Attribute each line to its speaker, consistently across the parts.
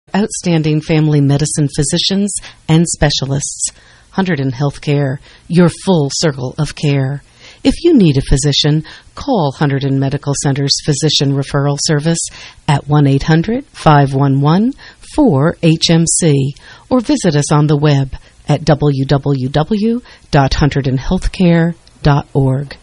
Speaker 1: Outstanding family medicine physicians and specialists. Hunterdon Healthcare, your full circle of care. If you need a physician, call Hunterdon Medical Center's Physician Referral Service at 1-800-511-4HMC or visit us on the web at www.hunterdonhealthcare.org.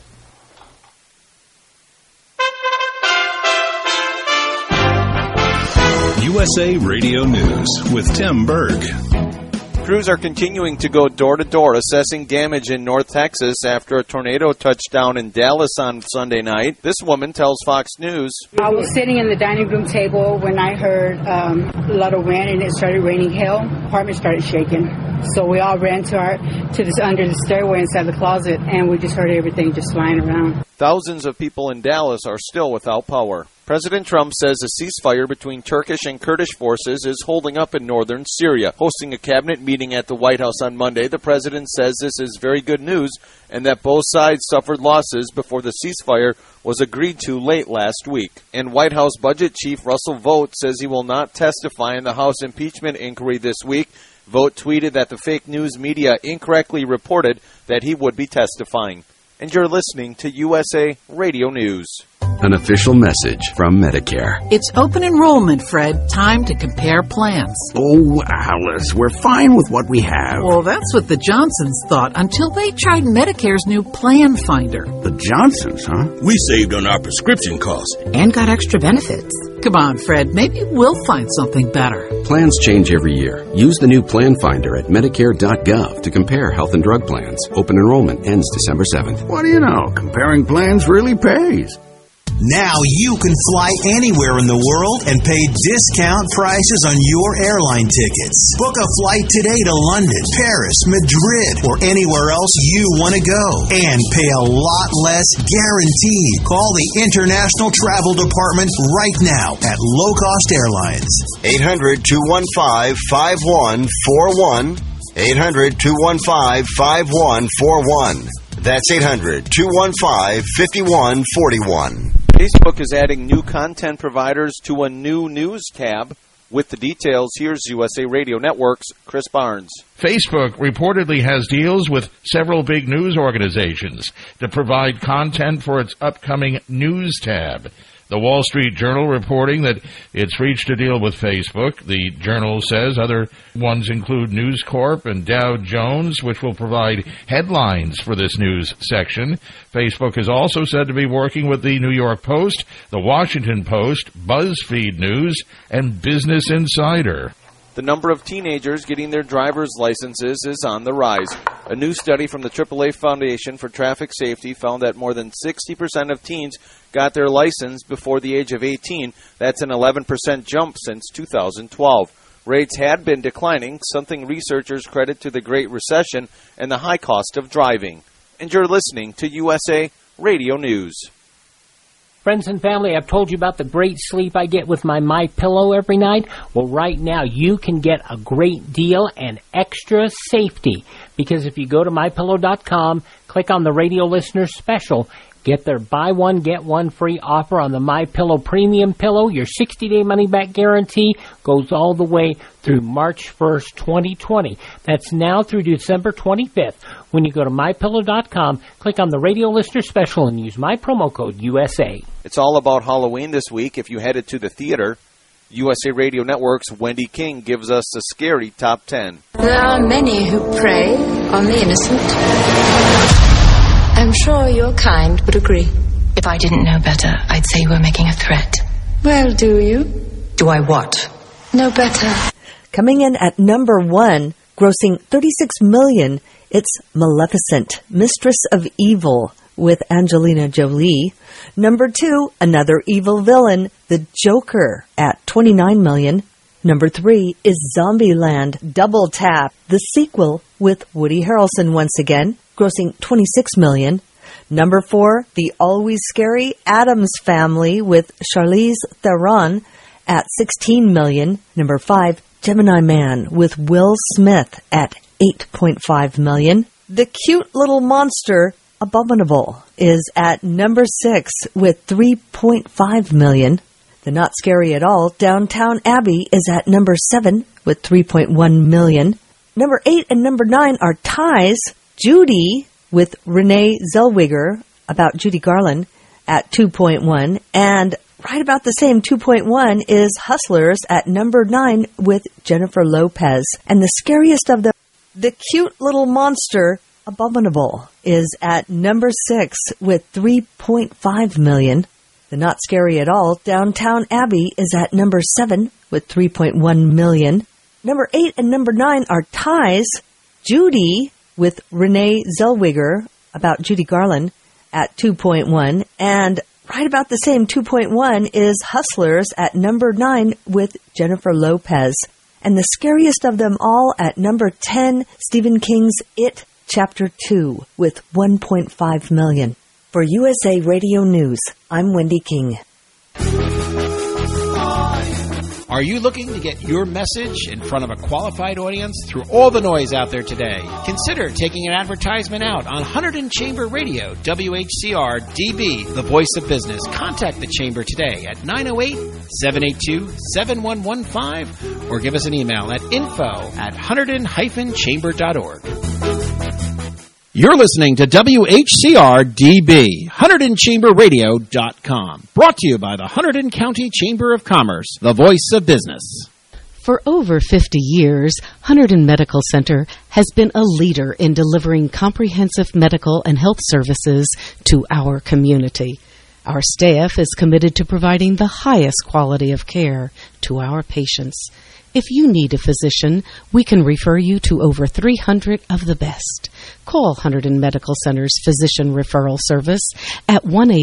Speaker 2: USA Radio News with Tim Berg.
Speaker 3: Crews are continuing to go door-to-door assessing damage in North Texas after a tornado touched down in Dallas on Sunday night. This woman tells Fox News.
Speaker 4: I was sitting in the dining room table when I heard a lot of wind and it started raining hail. The apartment started shaking. So we all ran under the stairway inside the closet, and we just heard everything just flying around.
Speaker 3: Thousands of people in Dallas are still without power. President Trump says a ceasefire between Turkish and Kurdish forces is holding up in northern Syria. Hosting a cabinet meeting at the White House on Monday, the president says this is very good news and that both sides suffered losses before the ceasefire was agreed to late last week. And White House Budget Chief Russell Vought says he will not testify in the House impeachment inquiry this week. Vought tweeted that the fake news media incorrectly reported that he would be testifying. And you're listening to USA Radio News.
Speaker 5: An official message from Medicare.
Speaker 6: It's open enrollment, Fred. Time to compare plans.
Speaker 7: Oh, Alice, we're fine with what we have.
Speaker 6: Well, that's what the Johnsons thought until they tried Medicare's new Plan Finder.
Speaker 7: The Johnsons, huh?
Speaker 8: We saved on our prescription costs.
Speaker 9: And got extra benefits.
Speaker 6: Come on, Fred. Maybe we'll find something better.
Speaker 5: Plans change every year. Use the new Plan Finder at Medicare.gov to compare health and drug plans. Open enrollment ends December 7th.
Speaker 7: What do you know? Comparing plans really pays.
Speaker 10: Now you can fly anywhere in the world and pay discount prices on your airline tickets. Book a flight today to London, Paris, Madrid, or anywhere else you want to go. And pay a lot less guaranteed. Call the International Travel Department right now at Low Cost Airlines.
Speaker 11: 800-215-5141. 800-215-5141. That's 800-215-5141.
Speaker 3: Facebook is adding new content providers to a new news tab. With the details, here's USA Radio Network's Chris Barnes.
Speaker 12: Facebook reportedly has deals with several big news organizations to provide content for its upcoming news tab. The Wall Street Journal reporting that it's reached a deal with Facebook. The Journal says other ones include News Corp and Dow Jones, which will provide headlines for this news section. Facebook is also said to be working with the New York Post, the Washington Post, BuzzFeed News, and Business Insider.
Speaker 3: The number of teenagers getting their driver's licenses is on the rise. A new study from the AAA Foundation for Traffic Safety found that more than 60% of teens got their license before the age of 18. That's an 11% jump since 2012. Rates had been declining, something researchers credit to the Great Recession and the high cost of driving. And you're listening to USA Radio News.
Speaker 13: Friends and family, I've told you about the great sleep I get with my MyPillow every night. Well, right now you can get a great deal and extra safety, because if you go to MyPillow.com, click on the radio listener special, get their buy one, get one free offer on the MyPillow Premium Pillow. Your 60-day money-back guarantee goes all the way through March 1st, 2020. That's now through December 25th. When you go to MyPillow.com, click on the radio listener special and use my promo code USA.
Speaker 3: It's all about Halloween this week if you headed to the theater. USA Radio Network's Wendy King gives us a scary top 10.
Speaker 14: There are many who prey on the innocent. I'm sure your kind would agree.
Speaker 15: If I didn't know better, I'd say you were making a threat.
Speaker 14: Well, do you?
Speaker 15: Do I what?
Speaker 14: No better.
Speaker 16: Coming in at number 1, grossing $36 million, it's Maleficent, Mistress of Evil, with Angelina Jolie. Number 2, another evil villain, the Joker, at $29 million. Number 3 is Zombieland Double Tap, the sequel with Woody Harrelson once again, grossing $26 million. Number 4, the always scary Addams Family with Charlize Theron at $16 million. Number 5, Gemini Man with Will Smith at $8.5 million. The cute little monster Abominable is at number 6 with $3.5 million. The Not Scary at All, Downtown Abbey, is at number 7 with 3.1 million. Number 8 and number 9 are ties. Judy with Renee Zellweger, about Judy Garland, at 2.1. And right about the same 2.1 is Hustlers at number 9 with Jennifer Lopez. And the scariest of them, the cute little monster, Abominable, is at number 6 with 3.5 million. The Not Scary at All, Downtown Abbey, is at number 7 with 3.1 million. Number 8 and number 9 are ties. Judy with Renee Zellweger, about Judy Garland, at 2.1. And right about the same 2.1 is Hustlers at number 9 with Jennifer Lopez. And the scariest of them all at number 10, Stephen King's It, Chapter 2, with 1.5 million. For USA Radio News, I'm Wendy King.
Speaker 9: Are you looking to get your message in front of a qualified audience through all the noise out there today? Consider taking an advertisement out on Hunterdon Chamber Radio, WHCR DB, the voice of business. Contact the Chamber today at 908-782-7115 or give us an email at info@hunterdon-chamber.org. You're listening to WHCR DB, HunterdonChamberRadio.com. Brought to you by the Hunterdon County Chamber of Commerce, the voice of business.
Speaker 1: For over 50 years, Hunterdon Medical Center has been a leader in delivering comprehensive medical and health services to our community. Our staff is committed to providing the highest quality of care to our patients. If you need a physician, we can refer you to over 300 of the best. Call Hunterdon Medical Center's Physician Referral Service at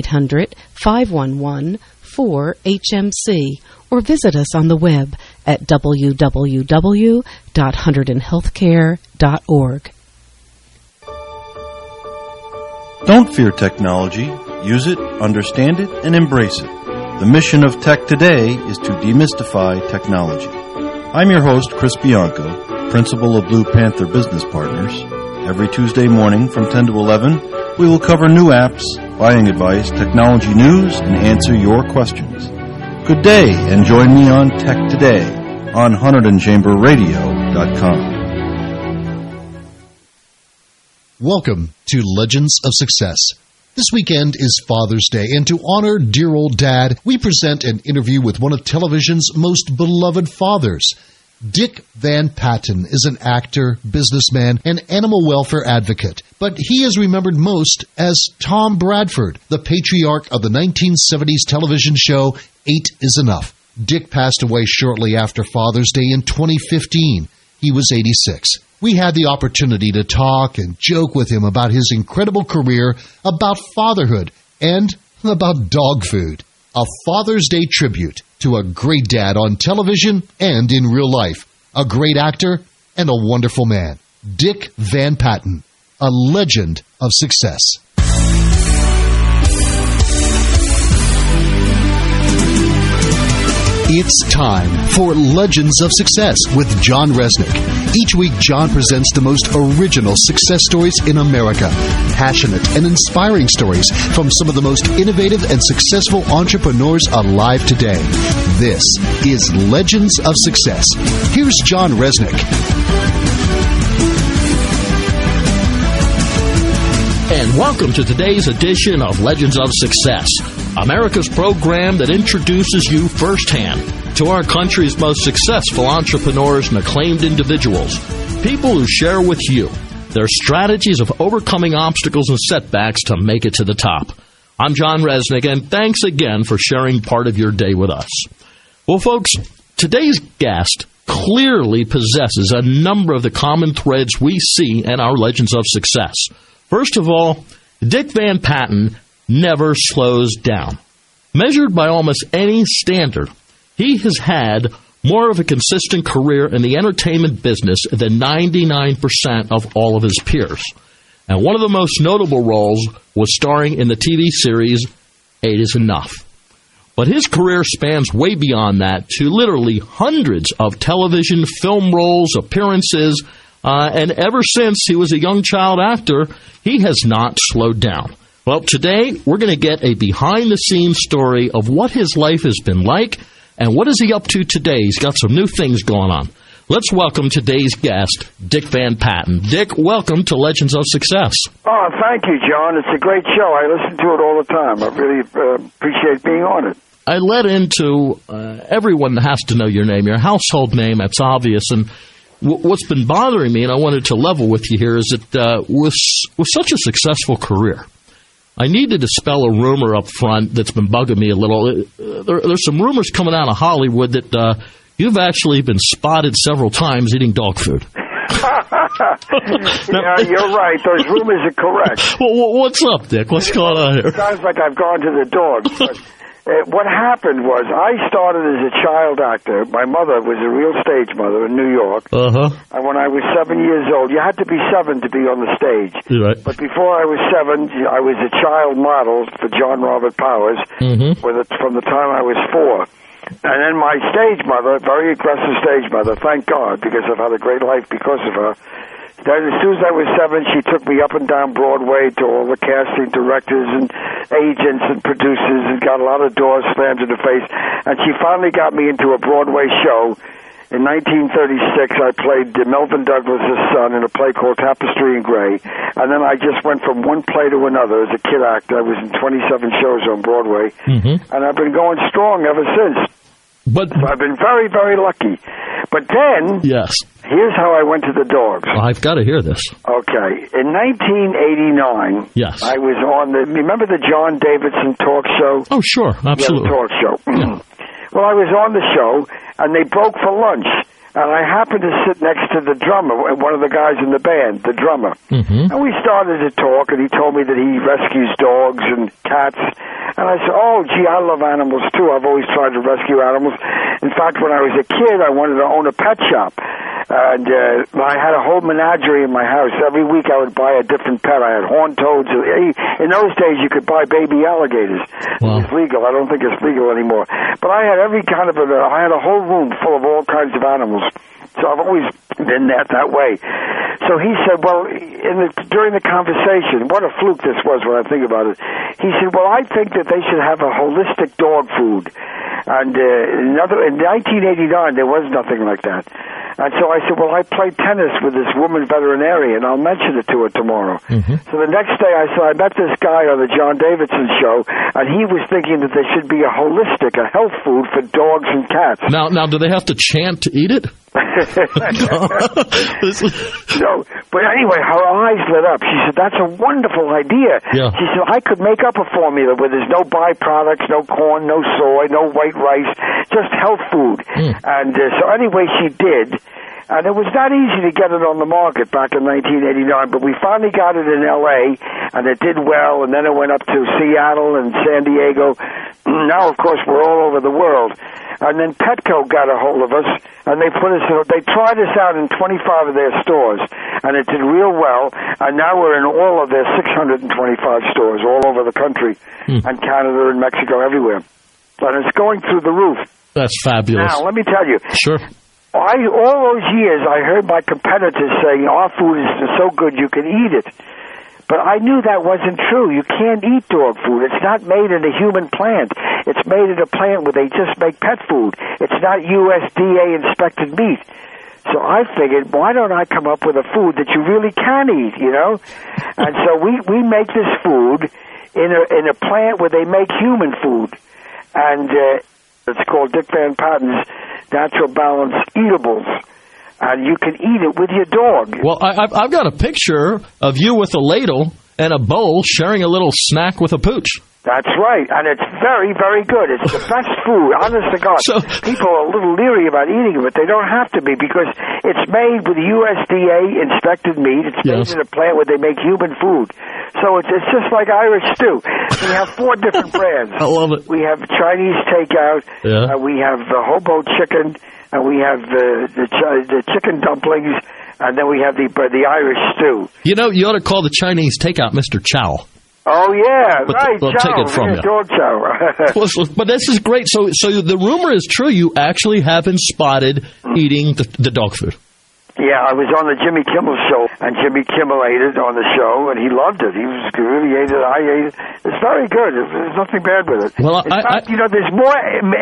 Speaker 1: 1-800-511-4HMC or visit us on the web at www.hunterdonhealthcare.org.
Speaker 17: Don't fear technology. Use it, understand it, and embrace it. The mission of Tech Today is to demystify technology. I'm your host, Chris Bianco, principal of Blue Panther Business Partners. Every Tuesday morning from 10 to 11, we will cover new apps, buying advice, technology news, and answer your questions. Good day, and join me on Tech Today on HunterdonChamberRadio.com.
Speaker 18: Welcome to Legends of Success. This weekend is Father's Day, and to honor dear old Dad, we present an interview with one of television's most beloved fathers. Dick Van Patten is an actor, businessman, and animal welfare advocate, but he is remembered most as Tom Bradford, the patriarch of the 1970s television show 8 is Enough. Dick passed away shortly after Father's Day in 2015. He was 86. We had the opportunity to talk and joke with him about his incredible career, about fatherhood, and about dog food. A Father's Day tribute to a great dad on television and in real life, a great actor, and a wonderful man. Dick Van Patten, a legend of success. It's time for Legends of Success with John Resnick. Each week, John presents the most original success stories in America. Passionate and inspiring stories from some of the most innovative and successful entrepreneurs alive today. This is Legends of Success. Here's John Resnick.
Speaker 19: And welcome to today's edition of Legends of Success, America's program that introduces you firsthand to our country's most successful entrepreneurs and acclaimed individuals, people who share with you their strategies of overcoming obstacles and setbacks to make it to the top. I'm John Resnick, and thanks again for sharing part of your day with us. Well, folks, today's guest clearly possesses a number of the common threads we see in our Legends of Success. First of all, Dick Van Patten never slows down. Measured by almost any standard, he has had more of a consistent career in the entertainment business than 99% of all of his peers. And one of the most notable roles was starring in the TV series 8 is Enough. But his career spans way beyond that to literally hundreds of television, film roles, appearances, and ever since he was a young child actor, he has not slowed down. Well, today we're going to get a behind-the-scenes story of what his life has been like and what is he up to today. He's got some new things going on. Let's welcome today's guest, Dick Van Patten. Dick, welcome to Legends of Success.
Speaker 20: Oh, thank you, John. It's a great show. I listen to it all the time. I really appreciate being on it.
Speaker 19: I led into everyone has to know your name, your household name. That's obvious. And what's been bothering me, and I wanted to level with you here, is that with such a successful career, I need to dispel a rumor up front that's been bugging me a little. There's some rumors coming out of Hollywood that you've actually been spotted several times eating dog food.
Speaker 20: Yeah, you're right. Those rumors are correct.
Speaker 19: Well, what's up, Dick? What's going on here?
Speaker 20: It sounds like I've gone to the dogs. But what happened was I started as a child actor. My mother was a real stage mother in New York.
Speaker 19: Uh-huh.
Speaker 20: And when I was 7 years old, you had to be 7 to be on the stage.
Speaker 19: Right.
Speaker 20: But before I was 7, I was a child model for John Robert Powers from the time I was 4. And then my stage mother, very aggressive stage mother, thank God, because I've had a great life because of her. Then as soon as I was 7, she took me up and down Broadway to all the casting directors and agents and producers and got a lot of doors slammed in the face. And she finally got me into a Broadway show. In 1936, I played Melvin Douglas's son in a play called Tapestry in Grey. And then I just went from one play to another as a kid actor. I was in 27 shows on Broadway. And I've been going strong ever since.
Speaker 19: So
Speaker 20: I've been very, very lucky. But then, here's how I went to the dogs.
Speaker 19: Well, I've got to hear this.
Speaker 20: Okay. In 1989, I was on remember the John Davidson talk show?
Speaker 19: Oh, sure. Absolutely.
Speaker 20: Yeah, the talk show. Yeah. Well, I was on the show, and they broke for lunch. And I happened to sit next to the drummer, one of the guys in the band, the drummer. And we started to talk, and he told me that he rescues dogs and cats. And I said, oh, gee, I love animals, too. I've always tried to rescue animals. In fact, when I was a kid, I wanted to own a pet shop. And I had a whole menagerie in my house. Every week I would buy a different pet. I had horned toads. In those days, you could buy baby alligators. Wow. It's legal. I don't think it's legal anymore. But I had every kind of I had a whole room full of all kinds of animals. So I've always been that way. So he said, well, during the conversation, what a fluke this was when I think about it. He said, well, I think that they should have a holistic dog food. And in 1989, there was nothing like that. And so I said, well, I played tennis with this woman veterinarian. I'll mention it to her tomorrow. So the next day I met this guy on the John Davidson show, and he was thinking that there should be a health food for dogs and cats.
Speaker 19: Now, do they have to chant to eat it?
Speaker 20: No, but anyway, her eyes lit up. She said, that's a wonderful idea.
Speaker 19: Yeah.
Speaker 20: She said, I could make up a formula where there's no byproducts, no corn, no soy, no white rice, just health food. And so anyway, she did. And it was not easy to get it on the market back in 1989, but we finally got it in L.A., and it did well, and then it went up to Seattle and San Diego. Now, of course, we're all over the world. And then Petco got a hold of us, and they tried us out in 25 of their stores, and it did real well, and now we're in all of their 625 stores all over the country, and Canada and Mexico, everywhere. And it's going through the roof.
Speaker 19: That's fabulous.
Speaker 20: Now, let me tell you.
Speaker 19: Sure.
Speaker 20: All those years, I heard my competitors saying, our food is so good you can eat it. But I knew that wasn't true. You can't eat dog food. It's not made in a human plant. It's made in a plant where they just make pet food. It's not USDA-inspected meat. So I figured, why don't I come up with a food that you really can eat, you know? And so we make this food in a plant where they make human food. And it's called Dick Van Patten's Natural Balance Eatables. And you can eat it with your dog.
Speaker 19: Well, I've got a picture of you with a ladle and a bowl sharing a little snack with a pooch.
Speaker 20: That's right, and it's very, very good. It's the best food, honest to God. So, people are a little leery about eating it, but they don't have to be, because it's made with USDA-inspected meat. It's made in a plant where they make human food. So it's just like Irish stew. We have 4 different brands.
Speaker 19: I love it.
Speaker 20: We have Chinese takeout, we have hobo chicken, and we have the chicken dumplings, and then we have the Irish stew.
Speaker 19: You know, you ought to call the Chinese takeout Mr. Chow.
Speaker 20: Oh, yeah, right.
Speaker 19: We'll take it from you.
Speaker 20: Dog chow.
Speaker 19: But this is great. So the rumor is true. You actually have been spotted eating the dog food.
Speaker 20: Yeah, I was on the Jimmy Kimmel show, and Jimmy Kimmel ate it on the show, and he loved it. He really ate it. I ate it. It's very good. There's nothing bad with it.
Speaker 19: Well,
Speaker 20: in fact, there's more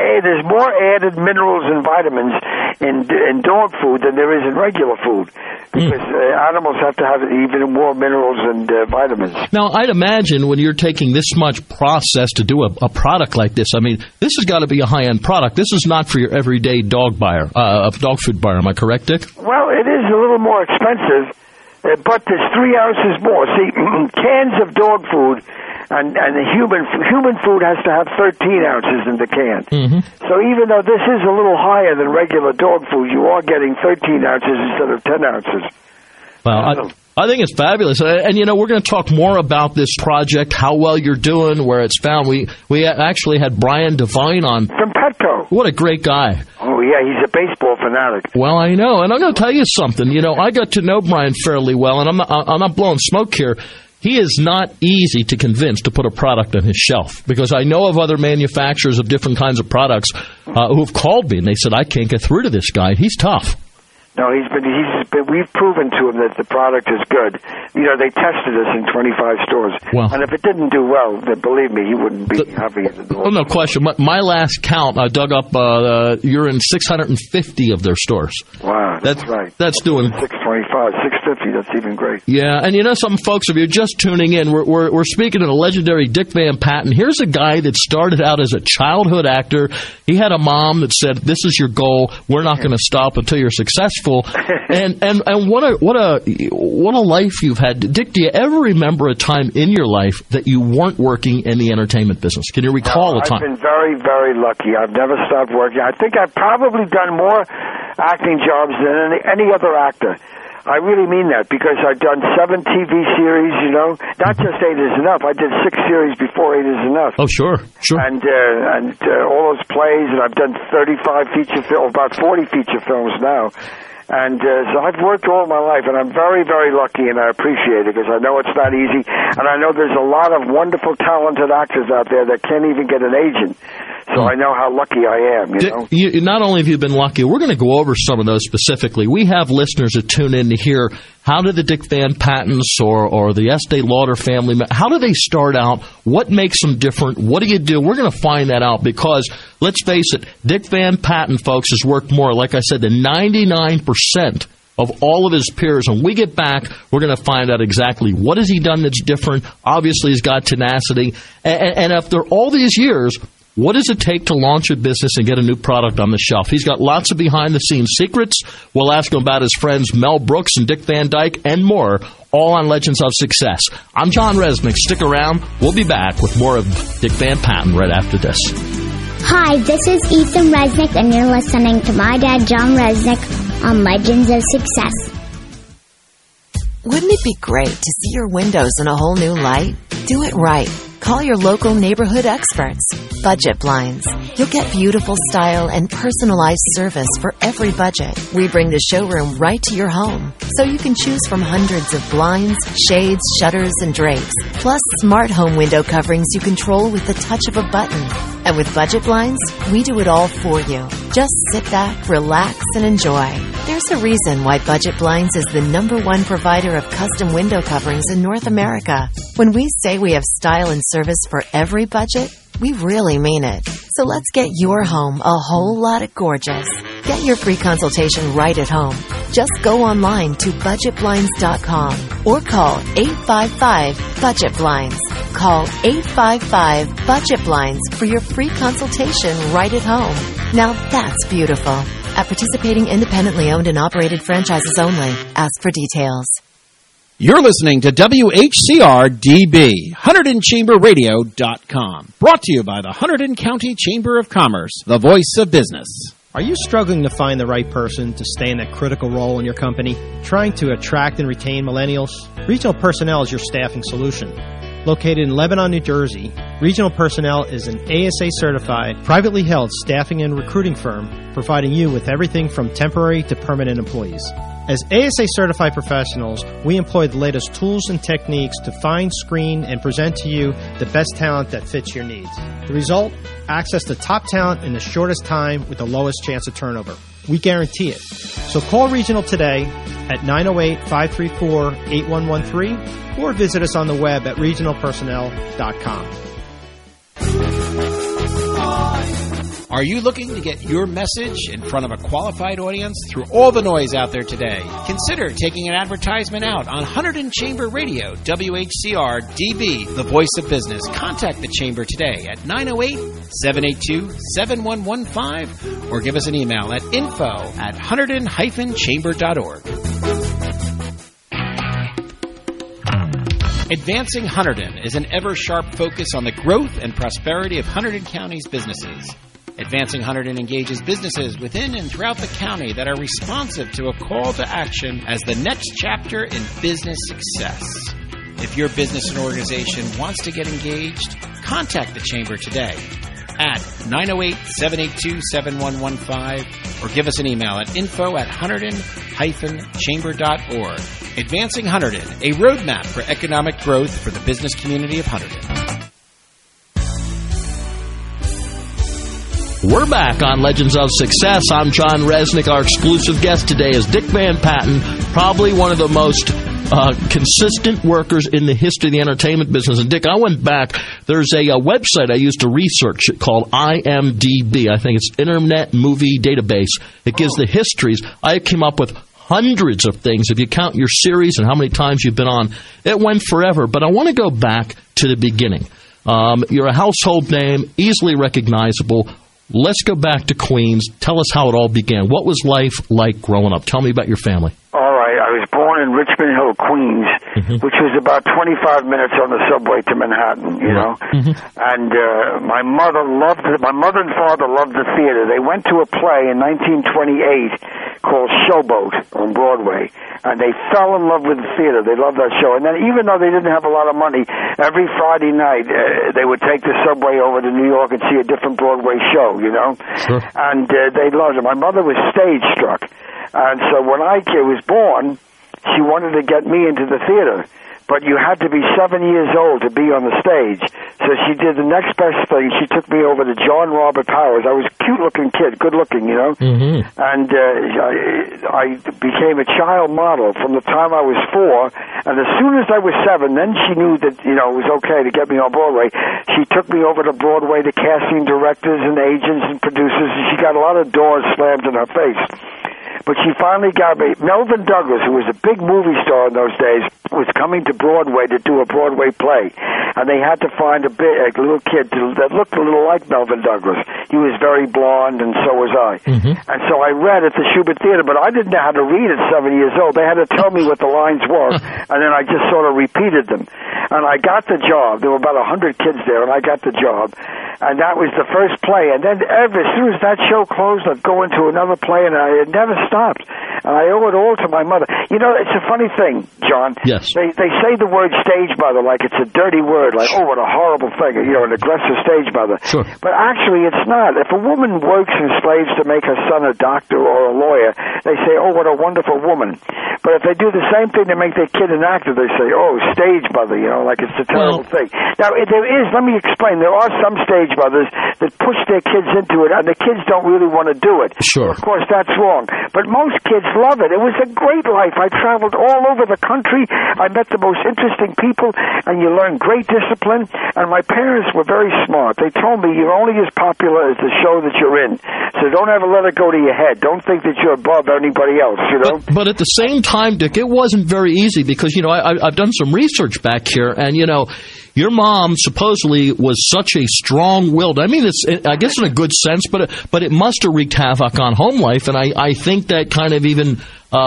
Speaker 20: added minerals and vitamins in dog food than there is in regular food, because animals have to have even more minerals and vitamins.
Speaker 19: Now, I'd imagine when you're taking this much process to do a product like this, I mean, this has got to be a high-end product. This is not for your everyday dog food buyer. Am I correct, Dick?
Speaker 20: Well, it is a little more expensive, but there's 3 ounces more. See, cans of dog food and human food has to have 13 ounces in the can. Mm-hmm. So even though this is a little higher than regular dog food, you are getting 13 ounces instead of 10 ounces.
Speaker 19: Well, I think it's fabulous. And, we're going to talk more about this project, how well you're doing, where it's found. We actually had Brian Devine on.
Speaker 20: From Petco.
Speaker 19: What a great guy.
Speaker 20: Oh, yeah, he's a baseball fanatic.
Speaker 19: Well, I know. And I'm going to tell you something. I got to know Brian fairly well, and I'm not blowing smoke here. He is not easy to convince to put a product on his shelf, because I know of other manufacturers of different kinds of products who have called me, and they said, I can't get through to this guy. He's tough.
Speaker 20: No, we've proven to him that the product is good. They tested us in 25 stores.
Speaker 19: Well,
Speaker 20: and if it didn't do well, then believe me, he wouldn't be happy at the door.
Speaker 19: Well, no question. My last count, I dug up, you're in 650 of their stores.
Speaker 20: Wow, that's right.
Speaker 19: That's doing
Speaker 20: 625, 650. That's even great.
Speaker 19: Yeah, and some folks, if you're just tuning in, we're speaking to the legendary Dick Van Patten. Here's a guy that started out as a childhood actor. He had a mom that said, "This is your goal. We're not going to stop until you're successful." and what a life you've had, Dick. Do you ever remember a time in your life that you weren't working in the entertainment business? Can you recall a time?
Speaker 20: I've been very, very lucky. I've never stopped working. I think I've probably done more acting jobs than any other actor. I really mean that, because I've done 7 TV series, not just 8 is enough. I did 6 series before 8 is enough.
Speaker 19: Oh, sure.
Speaker 20: And all those plays, and I've done 35 feature films, about 40 feature films now. And so I've worked all my life, and I'm very, very lucky, and I appreciate it, because I know it's not easy, and I know there's a lot of wonderful, talented actors out there that can't even get an agent. So I know how lucky I am,
Speaker 19: Dick, not only have you been lucky, we're going to go over some of those specifically. We have listeners that tune in to hear, how did the Dick Van Pattens or the Estee Lauder family, how do they start out? What makes them different? What do you do? We're going to find that out, because, let's face it, Dick Van Patten, folks, has worked more, like I said, than 99% of all of his peers. When we get back, we're going to find out exactly what has he done that's different. Obviously, he's got tenacity. And after all these years, what does it take to launch a business and get a new product on the shelf? He's got lots of behind-the-scenes secrets. We'll ask him about his friends Mel Brooks and Dick Van Dyke and more, all on Legends of Success. I'm John Resnick. Stick around. We'll be back with more of Dick Van Patten right after this.
Speaker 21: Hi, this is Ethan Resnick, and you're listening to my dad, John Resnick, on Legends of Success.
Speaker 22: Wouldn't it be great to see your windows in a whole new light? Do it right. Call your local neighborhood experts. Budget Blinds. You'll get beautiful style and personalized service for every budget. We bring the showroom right to your home, so you can choose from hundreds of blinds, shades, shutters, and drapes, plus smart home window coverings you control with the touch of a button. And with Budget Blinds, we do it all for you. Just sit back, relax, and enjoy. There's a reason why Budget Blinds is the #1 provider of custom window coverings in North America. When we say we have style and service for every budget, we really mean it. So let's get your home a whole lot of gorgeous. Get your free consultation right at home. Just go online to budgetblinds.com or call 855-BUDGET-BLINDS. Call 855-BUDGET-BLINDS for your free consultation right at home. Now that's beautiful. At participating independently owned and operated franchises only. Ask for details.
Speaker 9: You're listening to WHCR-DB, HunterdonChamberRadio.com. Brought to you by the Hunterdon County Chamber of Commerce, the voice of business.
Speaker 23: Are you struggling to find the right person to stay in that critical role in your company? Trying to attract and retain millennials? Regional Personnel is your staffing solution. Located in Lebanon, New Jersey, Regional Personnel is an ASA-certified, privately held staffing and recruiting firm, providing you with everything from temporary to permanent employees. As ASA-certified professionals, we employ the latest tools and techniques to find, screen, and present to you the best talent that fits your needs. The result? Access to top talent in the shortest time with the lowest chance of turnover. We guarantee it. So call Regional today at 908-534-8113 or visit us on the web at regionalpersonnel.com.
Speaker 9: Are you looking to get your message in front of a qualified audience through all the noise out there today? Consider taking an advertisement out on Hunterdon Chamber Radio, WHCR DB, the voice of business. Contact the Chamber today at 908-782-7115 or give us an email at info@hunterdon-chamber.org. Advancing Hunterdon is an ever-sharp focus on the growth and prosperity of Hunterdon County's businesses. Advancing Hunterdon engages businesses within and throughout the county that are responsive to a call to action as the next chapter in business success. If your business and organization wants to get engaged, contact the Chamber today at 908-782-7115 or give us an email at info@hunterdon-chamber.org. Advancing Hunterdon, a roadmap for economic growth for the business community of Hunterdon.
Speaker 19: We're back on Legends of Success. I'm John Resnick. Our exclusive guest today is Dick Van Patten, probably one of the most consistent workers in the history of the entertainment business. And Dick, I went back. There's a website I used to research it called IMDb. I think it's Internet Movie Database. It gives the histories. I came up with hundreds of things. If you count your series and how many times you've been on, it went forever. But I want to go back to the beginning. You're a household name, easily recognizable. Let's go back to Queens. Tell us how it all began. What was life like growing up? Tell me about your family.
Speaker 20: All right. I was born in Richmond Hill, Queens, which was about 25 minutes on the subway to Manhattan, you know. And my mother and father loved the theater. They went to a play in 1928 called Showboat on Broadway, and they fell in love with the theater. They loved that show. And then even though they didn't have a lot of money, every Friday night they would take the subway over to New York and see a different Broadway show, you know.
Speaker 19: Sure.
Speaker 20: And they loved it. My mother was stage struck. And so when I was born, she wanted to get me into the theater. But you had to be 7 years old to be on the stage. So she did the next best thing. She took me over to John Robert Powers. I was a cute-looking kid, good-looking, you know. And I became a child model from the time I was 4. And as soon as I was 7, then she knew that, you know, it was okay to get me on Broadway. She took me over to Broadway to casting directors and agents and producers, and she got a lot of doors slammed in her face. But she finally got me. Melvin Douglas, who was a big movie star in those days, was coming to Broadway to do a Broadway play. And they had to find a little kid that looked a little like Melvin Douglas. He was very blonde, and so was I. And so I read at the Shubert Theater, but I didn't know how to read at 7 years old. They had to tell me what the lines were, and then I just sort of repeated them. And I got the job. There were about 100 kids there, and I got the job. And that was the first play. And then as soon as that show closed, I'd go into another play, and it never stopped. And I owe it all to my mother. You know, it's a funny thing, John.
Speaker 19: Yes.
Speaker 20: They say the word stage mother like it's a dirty word, like, oh, what a horrible thing, you know, an aggressive stage mother.
Speaker 19: Sure.
Speaker 20: But actually, it's not. If a woman works and slaves to make her son a doctor or a lawyer, they say, oh, what a wonderful woman. But if they do the same thing to make their kid an actor, they say, oh, stage mother, you know, like it's a terrible thing. Now, there is, let me explain, there are some stage mothers that push their kids into it, and the kids don't really want to do it.
Speaker 19: Sure.
Speaker 20: Of course, that's wrong. But most kids love it. It was a great life. I traveled all over the country. I met the most interesting people, and you learn great discipline. And my parents were very smart. They told me you're only as popular as the show that you're in. So don't ever let it go to your head. Don't think that you're above anybody else, you know?
Speaker 19: But at the same time, Dick, it wasn't very easy because, you know, I've done some research back here, and, you know, your mom supposedly was such a strong-willed. I mean, I guess in a good sense, but it must have wreaked havoc on home life, and I think that kind of even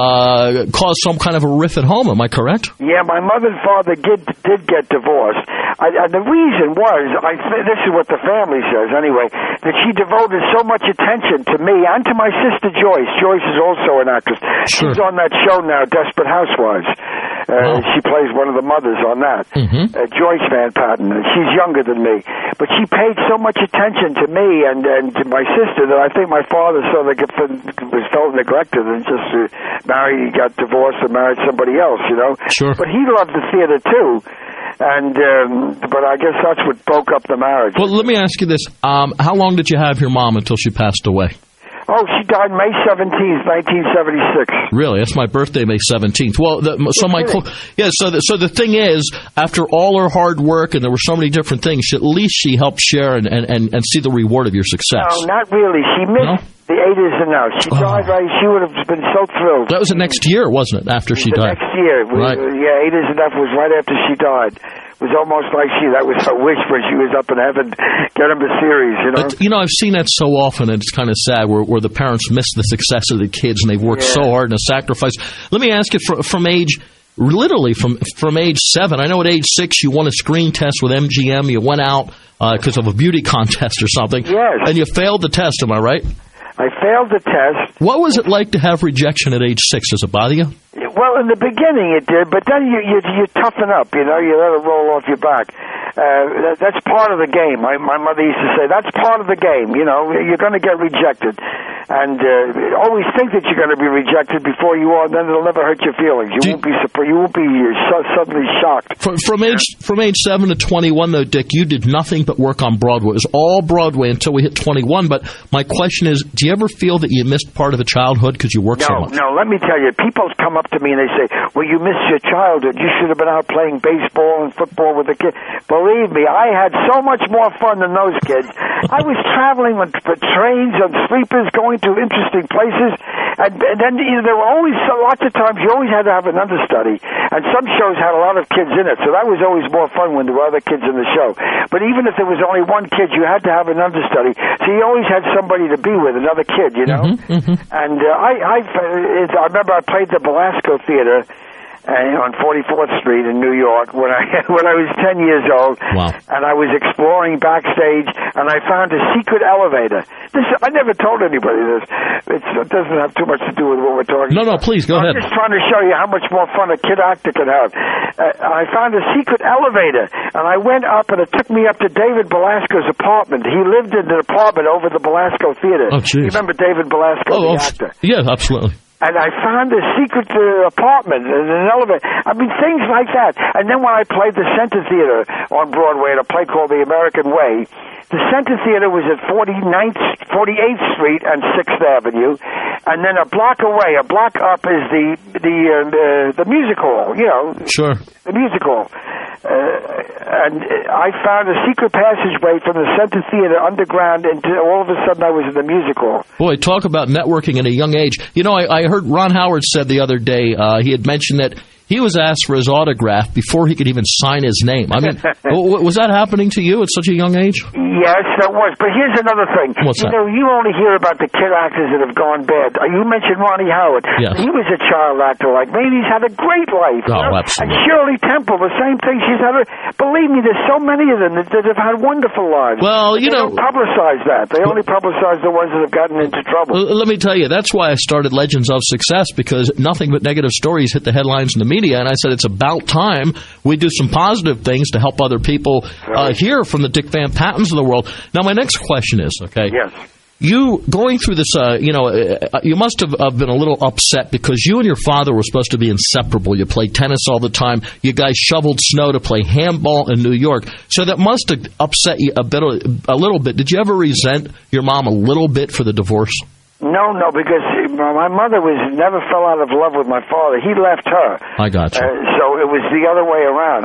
Speaker 19: caused some kind of a rift at home. Am I correct?
Speaker 20: Yeah, my mother and father did get divorced. The reason was, this is what the family says anyway, that she devoted so much attention to me and to my sister Joyce. Joyce is also an actress.
Speaker 19: Sure.
Speaker 20: She's on that show now, Desperate Housewives. She plays one of the mothers on that. Joyce Van Patten. She's younger than me. But she paid so much attention to me and to my sister that I think my father sort of felt neglected and just got divorced and married somebody else, you know.
Speaker 19: Sure.
Speaker 20: But he loved the theater too. And but I guess that's what broke up the marriage.
Speaker 19: Well, let me ask you this. How long did you have your mom until she passed away?
Speaker 20: Oh, she died May 17th, 1976.
Speaker 19: Really? That's my birthday, May 17th. Well, so the thing is, after all her hard work, and there were so many different things, at least she helped share and see the reward of your success.
Speaker 20: No, not really. She missed the 80s and now. She died right. She would have been so thrilled.
Speaker 19: That was the next year, wasn't it, after she died?
Speaker 20: Next year.
Speaker 19: Right.
Speaker 20: 80s and that was right after she died. It was almost like that was her wish when she was up in heaven, get him a series, you know?
Speaker 19: But, I've seen that so often, and it's kind of sad where the parents miss the success of the kids, and they've worked so hard and sacrificed. Let me ask you, from age 7, I know at age 6 you won a screen test with MGM, you went out because of a beauty contest or something, and you failed the test, am I right?
Speaker 20: I failed the test.
Speaker 19: What was it like to have rejection at age 6? Does it bother you?
Speaker 20: Well, in the beginning it did, but then you toughen up, you know, you let it roll off your back. That's part of the game. My mother used to say, that's part of the game, you know, you're going to get rejected. And always think that you're going to be rejected before you are, and then it'll never hurt your feelings. You won't be suddenly shocked.
Speaker 19: From age 7 to 21, though, Dick, you did nothing but work on Broadway. It was all Broadway until we hit 21, but my question is, do you ever feel that you missed part of a childhood because you worked so much?
Speaker 20: No, let me tell you, people come up to me and they say, well, you missed your childhood. You should have been out playing baseball and football with the kids. Believe me, I had so much more fun than those kids. I was traveling for trains and sleepers, going to interesting places, and then there were always lots of times you always had to have an understudy, and some shows had a lot of kids in it, so that was always more fun when there were other kids in the show. But even if there was only one kid, you had to have an understudy, so you always had somebody to be with, another kid, you know? And I remember I played the Belasco Theater on 44th Street in New York when I was 10 years old.
Speaker 19: Wow.
Speaker 20: And I was exploring backstage, and I found a secret elevator. I never told anybody this. It doesn't have too much to do with what we're talking about.
Speaker 19: No, please, go ahead.
Speaker 20: I'm just trying to show you how much more fun a kid actor can have. I found a secret elevator, and I went up, and it took me up to David Belasco's apartment. He lived in an apartment over the Belasco Theater.
Speaker 19: Oh, jeez.
Speaker 20: You remember David Belasco, the actor?
Speaker 19: Yeah, absolutely.
Speaker 20: And I found a secret apartment in an elevator. I mean, things like that. And then when I played the Center Theater on Broadway at a play called The American Way, the Center Theater was at 48th Street and 6th Avenue. And then a block away, a block up, is the music hall, you know.
Speaker 19: Sure.
Speaker 20: The music hall. And I found a secret passageway from the Center Theater underground, and all of a sudden I was in the music hall.
Speaker 19: Boy, talk about networking at a young age. You know, I heard Ron Howard said the other day, he had mentioned that he was asked for his autograph before he could even sign his name. I mean, was that happening to you at such a young age?
Speaker 20: Yes, that was. But here's another thing.
Speaker 19: What's that?
Speaker 20: You know, you only hear about the kid actors that have gone bad. You mentioned Ronnie Howard.
Speaker 19: Yes.
Speaker 20: He was a child actor like me, and he's had a great life.
Speaker 19: Oh,
Speaker 20: you know?
Speaker 19: absolutely.
Speaker 20: And Shirley Temple, the same thing. She's had believe me, there's so many of them that have had wonderful lives.
Speaker 19: Well, you know,
Speaker 20: they don't publicize that. They only publicize the ones that have gotten into trouble.
Speaker 19: Let me tell you, that's why I started Legends of Success, because nothing but negative stories hit the headlines in the media, and I said it's about time we do some positive things to help other people hear from the Dick Van Pattens of the world. Now, my next question is, okay,
Speaker 20: yes.
Speaker 19: You going through this, you must have been a little upset because you and your father were supposed to be inseparable. You played tennis all the time. You guys shoveled snow to play handball in New York. So that must have upset you a little bit. Did you ever resent your mom a little bit for the divorce?
Speaker 20: No, because my mother never fell out of love with my father. He left her.
Speaker 19: I got you.
Speaker 20: So it was the other way around.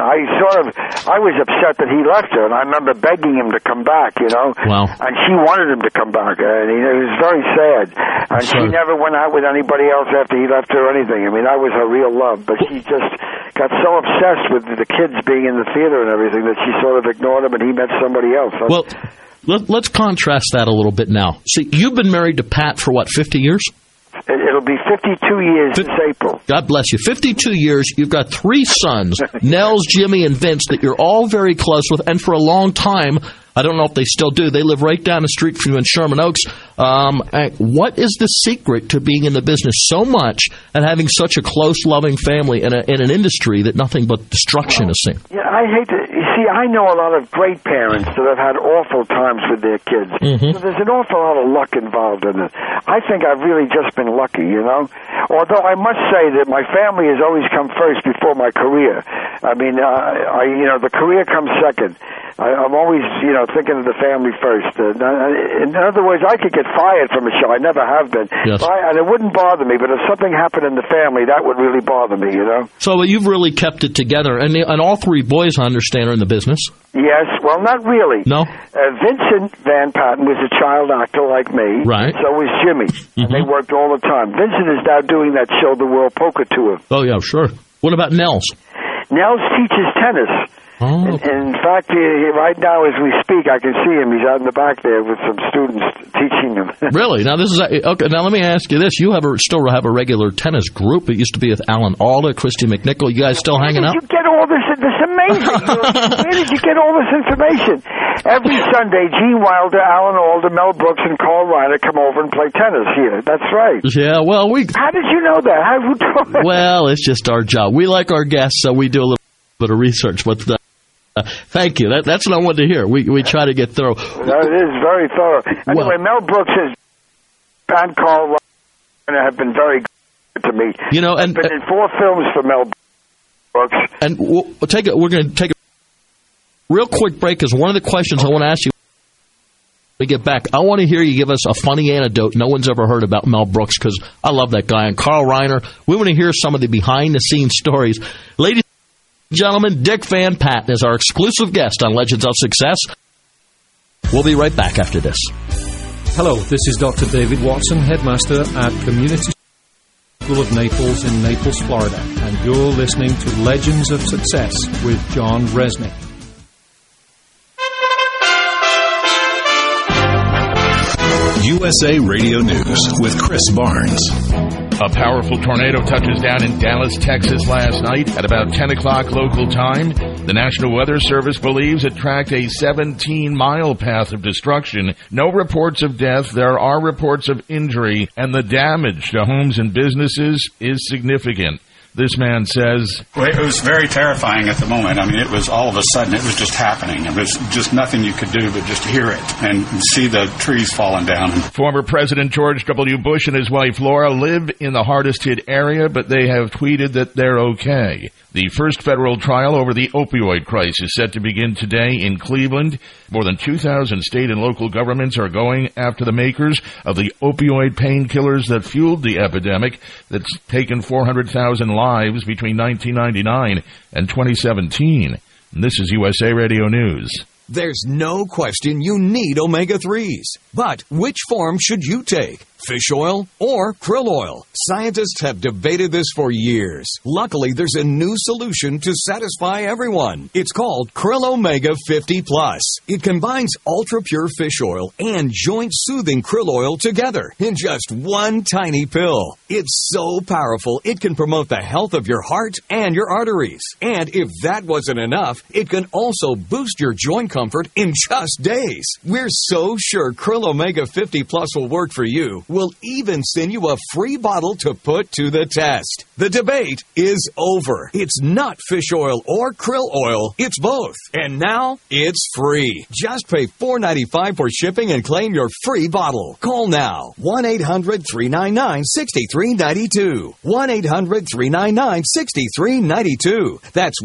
Speaker 20: I was upset that he left her, and I remember begging him to come back, you know.
Speaker 19: Wow.
Speaker 20: And she wanted him to come back, and it was very sad. And she never went out with anybody else after he left her or anything. I mean, that was her real love. But she just got so obsessed with the kids being in the theater and everything that she sort of ignored him, and he met somebody else.
Speaker 19: Well, let's contrast that a little bit now. See, you've been married to Pat for, 50 years?
Speaker 20: It'll be 52 years this April.
Speaker 19: God bless you. 52 years. You've got 3 sons, Nels, Jimmy, and Vince, that you're all very close with. And for a long time, I don't know if they still do, they live right down the street from you in Sherman Oaks. What is the secret to being in the business so much and having such a close, loving family in an industry that nothing but destruction is seen?
Speaker 20: Yeah, I hate to... You see, I know a lot of great parents that have had awful times with their kids.
Speaker 19: Mm-hmm.
Speaker 20: So there's an awful lot of luck involved in it. I think I've really just been lucky, you know? Although I must say that my family has always come first before my career. I mean, the career comes second. I'm always, thinking of the family first. In other words, I could get fired from a show. I never have been.
Speaker 19: Yes.
Speaker 20: And it wouldn't bother me, but if something happened in the family, that would really bother me,
Speaker 19: So you've really kept it together. And all three boys, I understand, are in the business?
Speaker 20: Yes. Well, not really.
Speaker 19: No?
Speaker 20: Vincent Van Patten was a child actor like me.
Speaker 19: Right.
Speaker 20: So was Jimmy. And they worked all the time. Vincent is now doing that show, The World Poker Tour.
Speaker 19: Oh, yeah, sure. What about Nels?
Speaker 20: Nels teaches tennis.
Speaker 19: Oh.
Speaker 20: In fact, right now as we speak, I can see him. He's out in the back there with some students teaching him.
Speaker 19: Really? Now this is okay. Now let me ask you this: you still have a regular tennis group? It used to be with Alan Alda, Christy McNichol. You guys still hanging out?
Speaker 20: Where did you get all this? This is amazing. Where did you get all this information? Every Sunday, Gene Wilder, Alan Alda, Mel Brooks, and Carl Reiner come over and play tennis here. That's right.
Speaker 19: Yeah. Well,
Speaker 20: How did you know that? How did you do it?
Speaker 19: Well, it's just our job. We like our guests, so we do a little bit of research. But thank you. That's what I wanted to hear. We try to get thorough.
Speaker 20: It is very thorough. Anyway, Mel Brooks and Carl Reiner have been very good to me. I've been in 4 films for Mel Brooks.
Speaker 19: And we're going to take a real quick break, because one of the questions I want to ask you when we get back, I want to hear you give us a funny anecdote no one's ever heard about Mel Brooks, because I love that guy. And Carl Reiner, we want to hear some of the behind-the-scenes stories. Ladies and gentlemen, Dick Van Patten is our exclusive guest on Legends of Success. We'll be right back after this.
Speaker 2: Hello, this is Dr. David Watson, headmaster at Community School of Naples in Naples, Florida, and you're listening to Legends of Success with John Resnick.
Speaker 4: USA Radio News with Chris Barnes.
Speaker 12: A powerful tornado touches down in Dallas, Texas last night at about 10 o'clock local time. The National Weather Service believes it tracked a 17-mile path of destruction. No reports of death. There are reports of injury, and the damage to homes and businesses is significant. This man says,
Speaker 8: Well, it was very terrifying at the moment. I mean, it was all of a sudden, it was just happening. It was just nothing you could do but just hear it and see the trees falling down.
Speaker 12: Former President George W. Bush and his wife Laura live in the hardest hit area, but they have tweeted that they're okay. The first federal trial over the opioid crisis set to begin today in Cleveland. More than 2,000 state and local governments are going after the makers of the opioid painkillers that fueled the epidemic that's taken 400,000 lives between 1999 and 2017. And this is USA Radio News.
Speaker 24: There's no question you need omega-3s. But which form should you take? Fish oil or krill oil? Scientists have debated this for years. Luckily, there's a new solution to satisfy everyone. It's called Krill Omega 50 Plus. It combines ultra-pure fish oil and joint-soothing krill oil together in just one tiny pill. It's so powerful, it can promote the health of your heart and your arteries. And if that wasn't enough, it can also boost your joint comfort in just days. We're so sure Krill Omega 50 Plus will work for you. We'll even send you a free bottle to put to the test. The debate is over. It's not fish oil or krill oil. It's both. And now it's free. Just pay $4.95 for shipping and claim your free bottle. Call now. 1-800-399-6392. 1-800-399-6392. That's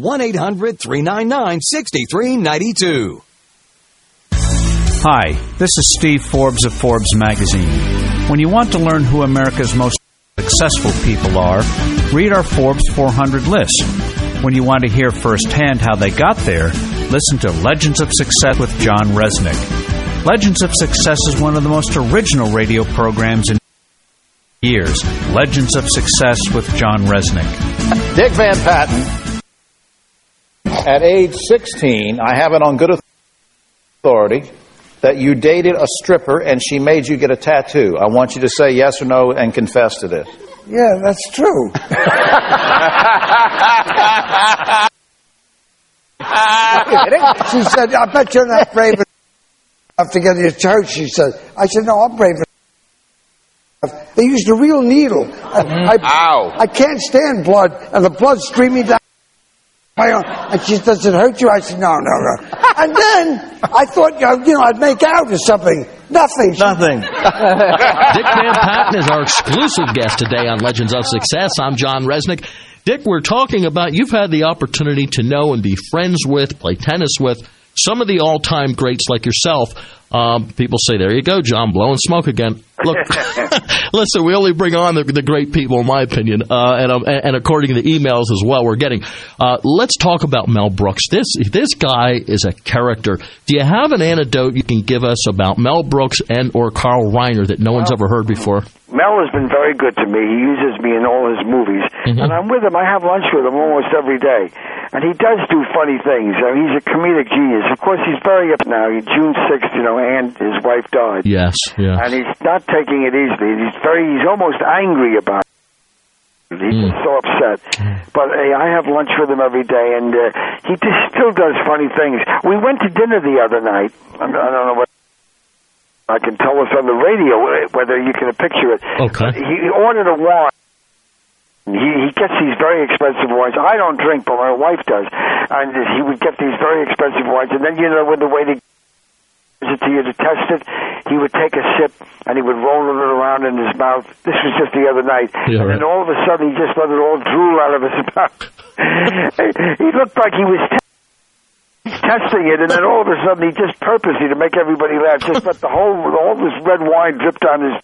Speaker 24: 1-800-399-6392.
Speaker 25: Hi, this is Steve Forbes of Forbes Magazine. When you want to learn who America's most successful people are, read our Forbes 400 list. When you want to hear firsthand how they got there, listen to Legends of Success with John Resnick. Legends of Success is one of the most original radio programs in years. Legends of Success with John Resnick.
Speaker 26: Dick Van Patten. At age 16, I have it on good authority that you dated a stripper and she made you get a tattoo. I want you to say yes or no and confess to this.
Speaker 27: Yeah, that's true. She said, I bet you're not brave enough to get in your church, she said. I said, no, I'm brave enough. They used a real needle. I can't stand blood, and the blood's streaming down. And she said, does it hurt you? I said, no. And then I thought, I'd make out or something. Nothing.
Speaker 19: Dick Van Patten is our exclusive guest today on Legends of Success. I'm John Resnick. Dick, we're talking about you've had the opportunity to know and be friends with, play tennis with some of the all-time greats like yourself. People say, there you go, John, blowing smoke again. Look, listen, we only bring on the great people, in my opinion, and according to the emails as well we're getting. Let's talk about Mel Brooks. This guy is a character. Do you have an anecdote you can give us about Mel Brooks and or Carl Reiner that no one's ever heard before?
Speaker 20: Mel has been very good to me. He uses me in all his movies. And I'm with him. I have lunch with him almost every day. And he does do funny things. He's a comedic genius. Of course, he's very up now. June 6th, and his wife died.
Speaker 19: Yes.
Speaker 20: And he's not taking it easily. He's almost angry about it. He's just so upset. But I have lunch with him every day, and he just still does funny things. We went to dinner the other night. I don't know what I can tell us on the radio, whether you can picture it.
Speaker 19: Okay.
Speaker 20: He ordered a wine. He gets these very expensive wines. I don't drink, but my wife does. And he would get these very expensive wines. And then, when the waiter gives it to you to test it, he would take a sip and he would roll it around in his mouth. This was just the other night.
Speaker 19: Yeah,
Speaker 20: and then all of a sudden, he just let it all drool out of his mouth. He looked like he was testing it, and then all of a sudden, he just purposely, to make everybody laugh, just let all this red wine drip down his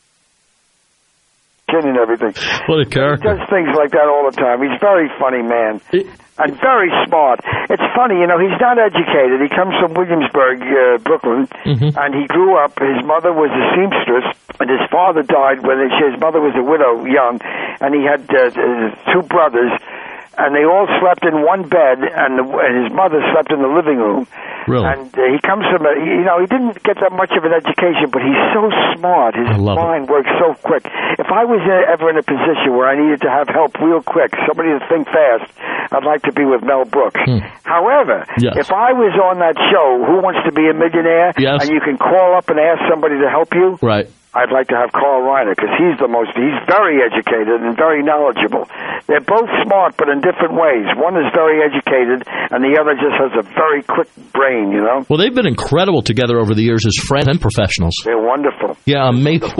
Speaker 20: chin and everything.
Speaker 19: What a character.
Speaker 20: He does things like that all the time. He's a very funny man. And very smart. It's funny, he's not educated. He comes from Williamsburg, Brooklyn, and he grew up. His mother was a seamstress, and his father died when his mother was a widow, young, and he had two brothers, and they all slept in one bed, and his mother slept in the living room.
Speaker 19: Really?
Speaker 20: And he comes from he didn't get that much of an education, but he's so smart. His mind works so quick. If I was ever in a position where I needed to have help real quick, somebody to think fast, I'd like to be with Mel Brooks. However, if I was on that show, Who Wants to Be a Millionaire, and you can call up and ask somebody to help you,
Speaker 19: right?
Speaker 20: I'd like to have Carl Reiner, because he's very educated and very knowledgeable. They're both smart, but in different ways. One is very educated, and the other just has a very quick brain,
Speaker 19: Well, they've been incredible together over the years as friends and professionals.
Speaker 20: They're wonderful.
Speaker 19: Yeah, amazing.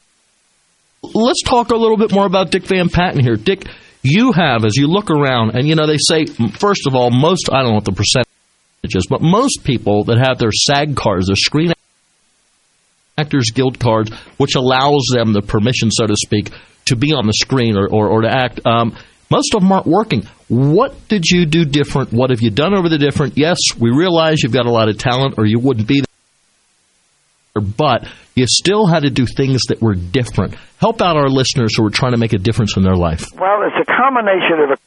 Speaker 19: Let's talk a little bit more about Dick Van Patten here. Dick, you have, as you look around, and, they say, first of all, I don't know what the percentage is, but most people that have their SAG cards, their Screen Actors Guild cards, which allows them the permission, so to speak, to be on the screen or to act. Most of them aren't working. What did you do different? What have you done over the different? Yes, we realize you've got a lot of talent or you wouldn't be there, but you still had to do things that were different. Help out our listeners who are trying to make a difference in their life.
Speaker 20: Well, it's a combination of a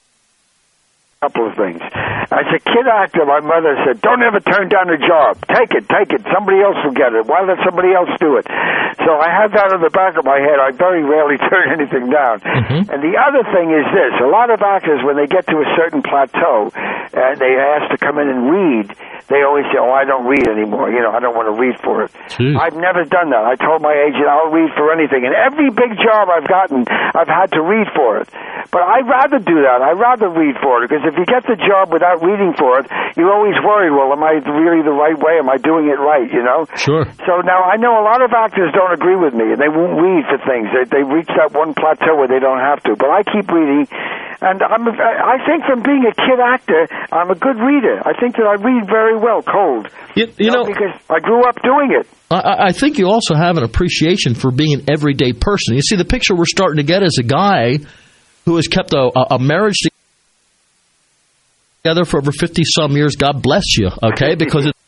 Speaker 20: couple of things. As a kid actor, my mother said, don't ever turn down a job. Take it. Somebody else will get it. Why let somebody else do it? So I had that in the back of my head. I very rarely turn anything down. And the other thing is this. A lot of actors, when they get to a certain plateau, and they ask to come in and read, they always say, I don't read anymore. I don't want to read for it. I've never done that. I told my agent, I'll read for anything. And every big job I've gotten, I've had to read for it. But I'd rather do that. I'd rather read for it, because if you get the job without reading for it, you're always worried, well, am I really the right way? Am I doing it right,
Speaker 19: Sure.
Speaker 20: So now I know a lot of actors don't agree with me, and they won't read for things. They reach that one plateau where they don't have to. But I keep reading, and I think from being a kid actor, I'm a good reader. I think that I read very well cold. Because I grew up doing it.
Speaker 19: I think you also have an appreciation for being an everyday person. You see, the picture we're starting to get is a guy who has kept a marriage together for over 50-some years. God bless you, okay? Because it's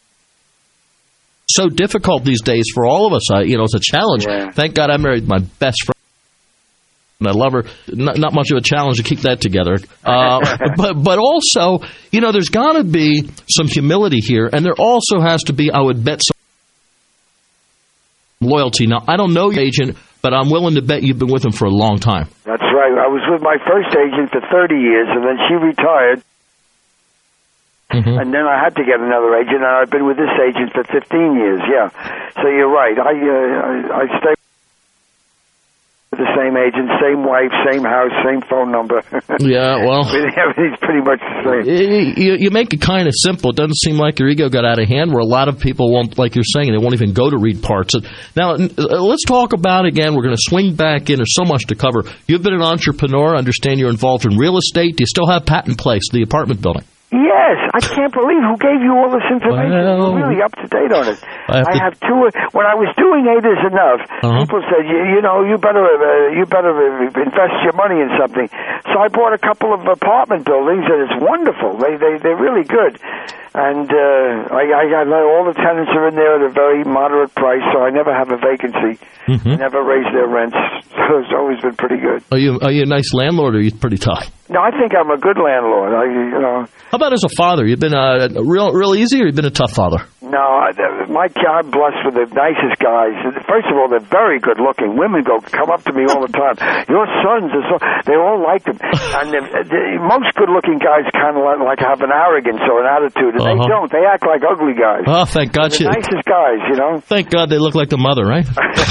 Speaker 19: so difficult these days for all of us. It's a challenge.
Speaker 20: Yeah.
Speaker 19: Thank God I married my best friend. And I love her. Not much of a challenge to keep that together. But also, there's got to be some humility here. And there also has to be, I would bet, some loyalty. Now, I don't know your agent, but I'm willing to bet you've been with him for a long time.
Speaker 20: That's right. I was with my first agent for 30 years, and then she retired. And then I had to get another agent, and I've been with this agent for 15 years, yeah. So you're right. I stay with the same agent, same wife, same house, same phone number.
Speaker 19: Yeah, well,
Speaker 20: everything's pretty much the same.
Speaker 19: You make it kind of simple. It doesn't seem like your ego got out of hand, where a lot of people won't, like you're saying, they won't even go to read parts. Now, let's talk about, again, we're going to swing back in. There's so much to cover. You've been an entrepreneur. I understand you're involved in real estate. Do you still have Patent Place, the apartment building?
Speaker 20: Yes, I can't believe who gave you all this information. You're really up to date on it. I have two. When I was doing 8 is Enough, people said, you better invest your money in something. So I bought a couple of apartment buildings, and it's wonderful. They're really good. And I got all the tenants are in there at a very moderate price, so I never have a vacancy. I never raise their rents, so it's always been pretty good.
Speaker 19: Are you a nice landlord, or are you pretty tough?
Speaker 20: No, I think I'm a good landlord.
Speaker 19: How about as a father? You've been real easy, or you've been a tough father?
Speaker 20: No, I'm blessed with the nicest guys. First of all, they're very good looking. Women come up to me all the time. Your sons are so. They all like them. And most good looking guys kind of like have an arrogance or an attitude, and they don't. They act like ugly guys.
Speaker 19: Oh, thank God!
Speaker 20: They're the nicest guys,
Speaker 19: Thank God they look like the mother, right?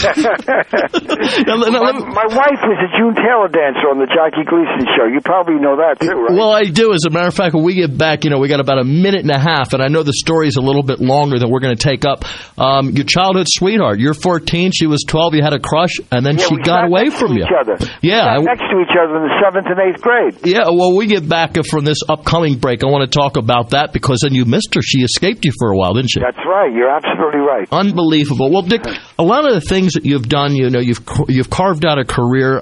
Speaker 20: My wife was a June Taylor dancer on the Jackie Gleason show. You probably know that too, right?
Speaker 19: Well, I do. As a matter of fact, when we get back, we got about a minute and a half, and I know the story's a little bit longer than we're going to take up. Your childhood sweetheart. You're 14. She was 12. You had a crush, and then she got away from you.
Speaker 20: Yeah, we sat next to each other in the 7th and 8th grade.
Speaker 19: Yeah. Well, we get back from this upcoming break. I want to talk about that because then you missed her. She escaped you for a while, didn't she?
Speaker 20: That's right. You're absolutely right.
Speaker 19: Unbelievable. Well, Dick, a lot of the things that you've done, you've carved out a career.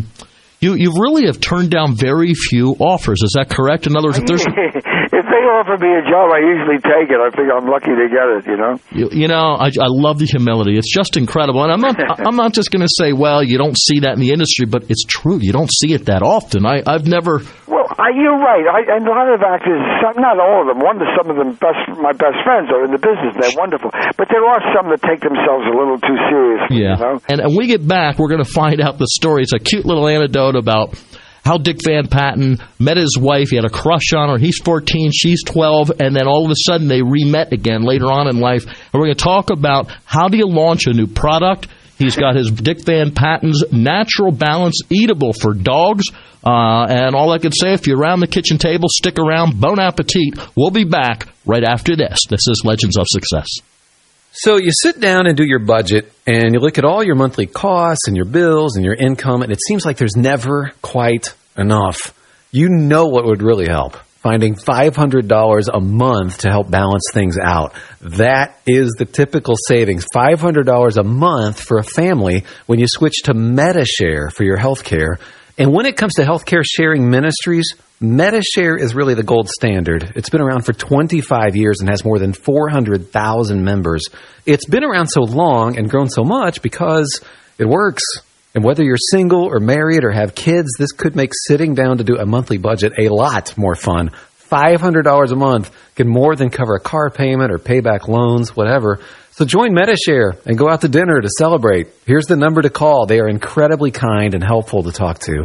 Speaker 19: You really have turned down very few offers. Is that correct? In other words, if
Speaker 20: they offer me a job, I usually take it. I think I'm lucky to get it.
Speaker 19: I love the humility. It's just incredible. And I'm not just going to say, well, you don't see that in the industry, but it's true. You don't see it that often. I've never.
Speaker 20: Well, you're right. And a lot of actors, not all of them. Some of them, my best friends are in the business. They're wonderful. But there are some that take themselves a little too seriously.
Speaker 19: Yeah. And when we get back, we're going to find out the story. It's a cute little anecdote about how Dick Van Patten met his wife. He had a crush on her. He's 14, she's 12, and then all of a sudden they re-met again later on in life. And we're going to talk about how do you launch a new product. He's got his Dick Van Patten's Natural Balance Eatable for dogs. And all I can say, if you're around the kitchen table, stick around. Bon appetit. We'll be back right after this. This is Legends of Success.
Speaker 3: So you sit down and do your budget, and you look at all your monthly costs and your bills and your income, and it seems like there's never quite enough. You know what would really help? Finding $500 a month to help balance things out. That is the typical savings. $500 a month for a family when you switch to MediShare for your health care. And when it comes to healthcare sharing ministries, MediShare is really the gold standard. It's been around for 25 years and has more than 400,000 members. It's been around so long and grown so much because it works. And whether you're single or married or have kids, this could make sitting down to do a monthly budget a lot more fun. $500 a month can more than cover a car payment or pay back loans, whatever. So join MediShare and go out to dinner to celebrate. Here's the number to call. They are incredibly kind and helpful to talk to.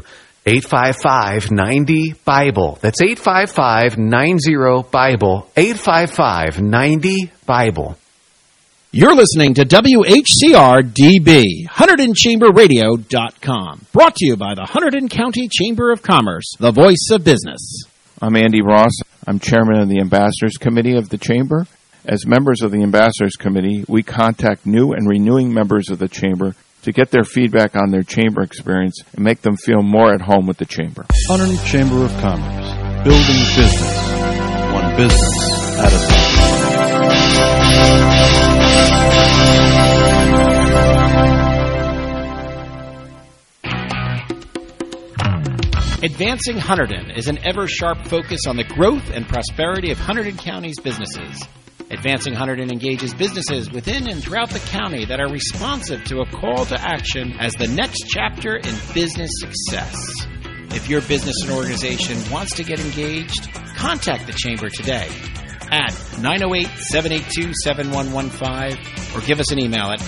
Speaker 3: 855-90-BIBLE. That's 855-90-BIBLE. 855-90-BIBLE.
Speaker 9: You're listening to WHCR-DB, HunterdonChamberRadio.com. Brought to you by the Hunterdon County Chamber of Commerce, the voice of business.
Speaker 5: I'm Andy Ross. I'm chairman of the Ambassadors Committee of the Chamber. As members of the Ambassadors Committee, we contact new and renewing members of the Chamber to get their feedback on their Chamber experience and make them feel more at home with the Chamber.
Speaker 17: Hunterdon Chamber of Commerce, building business, one business at a time.
Speaker 9: Advancing Hunterdon is an ever-sharp focus on the growth and prosperity of Hunterdon County's businesses. Advancing Hunterdon engages businesses within and throughout the county that are responsive to a call to action as the next chapter in business success. If your business and organization wants to get engaged, contact the Chamber today at 908-782-7115 or give us an email at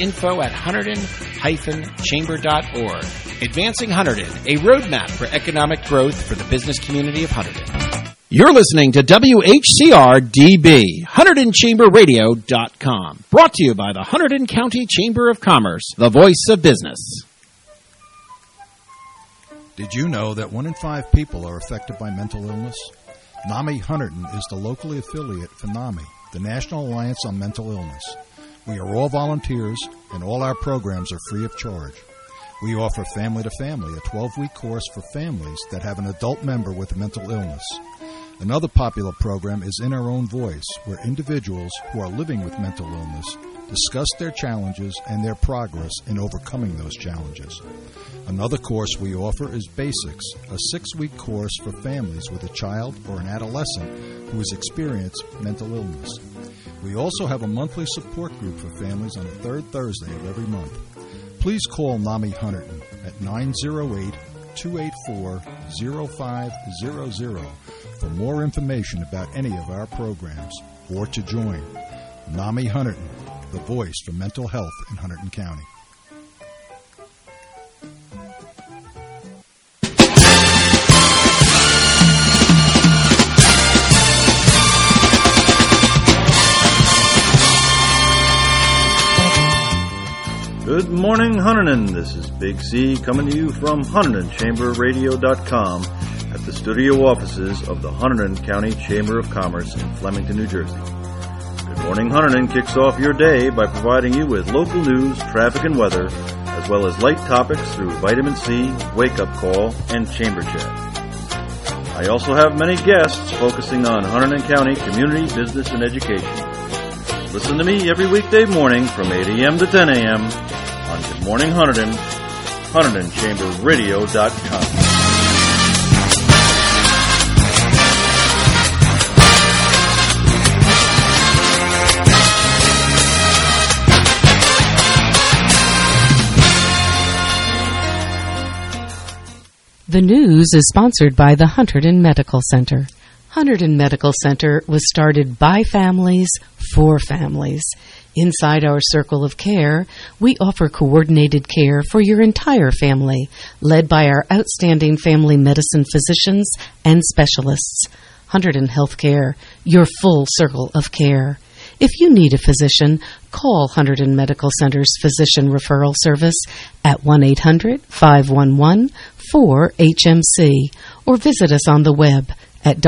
Speaker 9: info@hunterdon-chamber.org. Advancing Hunterdon, a roadmap for economic growth for the business community of Hunterdon. You're listening to WHCR-DB, HunterdonChamberRadio.com. Brought to you by the Hunterdon County Chamber of Commerce, the voice of business.
Speaker 6: Did you know that 1 in 5 people are affected by mental illness? NAMI Hunterdon is the locally affiliate for NAMI, the National Alliance on Mental Illness. We are all volunteers, and all our programs are free of charge. We offer Family to Family, a 12-week course for families that have an adult member with mental illness. Another popular program is In Our Own Voice, where individuals who are living with mental illness discuss their challenges and their progress in overcoming those challenges. Another course we offer is Basics, a 6-week course for families with a child or an adolescent who has experienced mental illness. We also have a monthly support group for families on the third Thursday of every month. Please call NAMI Hunterdon at 908-284-0500 for more information about any of our programs or to join. NAMI Hunterdon, the voice for mental health in Hunterdon County.
Speaker 17: Good morning, Hunterdon. This is Big C coming to you from HunterdonChamberRadio.com at the studio offices of the Hunterdon County Chamber of Commerce in Flemington, New Jersey. Good Morning Hunterdon kicks off your day by providing you with local news, traffic, and weather, as well as light topics through Vitamin C, Wake Up Call, and Chamber Chat. I also have many guests focusing on Hunterdon County community, business, and education. Listen to me every weekday morning from 8 a.m. to 10 a.m. on Good Morning Hunterdon, HunterdonChamberRadio.com.
Speaker 1: The news is sponsored by the Hunterdon Medical Center. Hunterdon Medical Center was started by families for families. Inside our circle of care, we offer coordinated care for your entire family, led by our outstanding family medicine physicians and specialists. Hunterdon Healthcare, your full circle of care. If you need a physician, call Hunterdon Medical Center's Physician Referral Service at 1-800-511-4HMC or visit us on the web at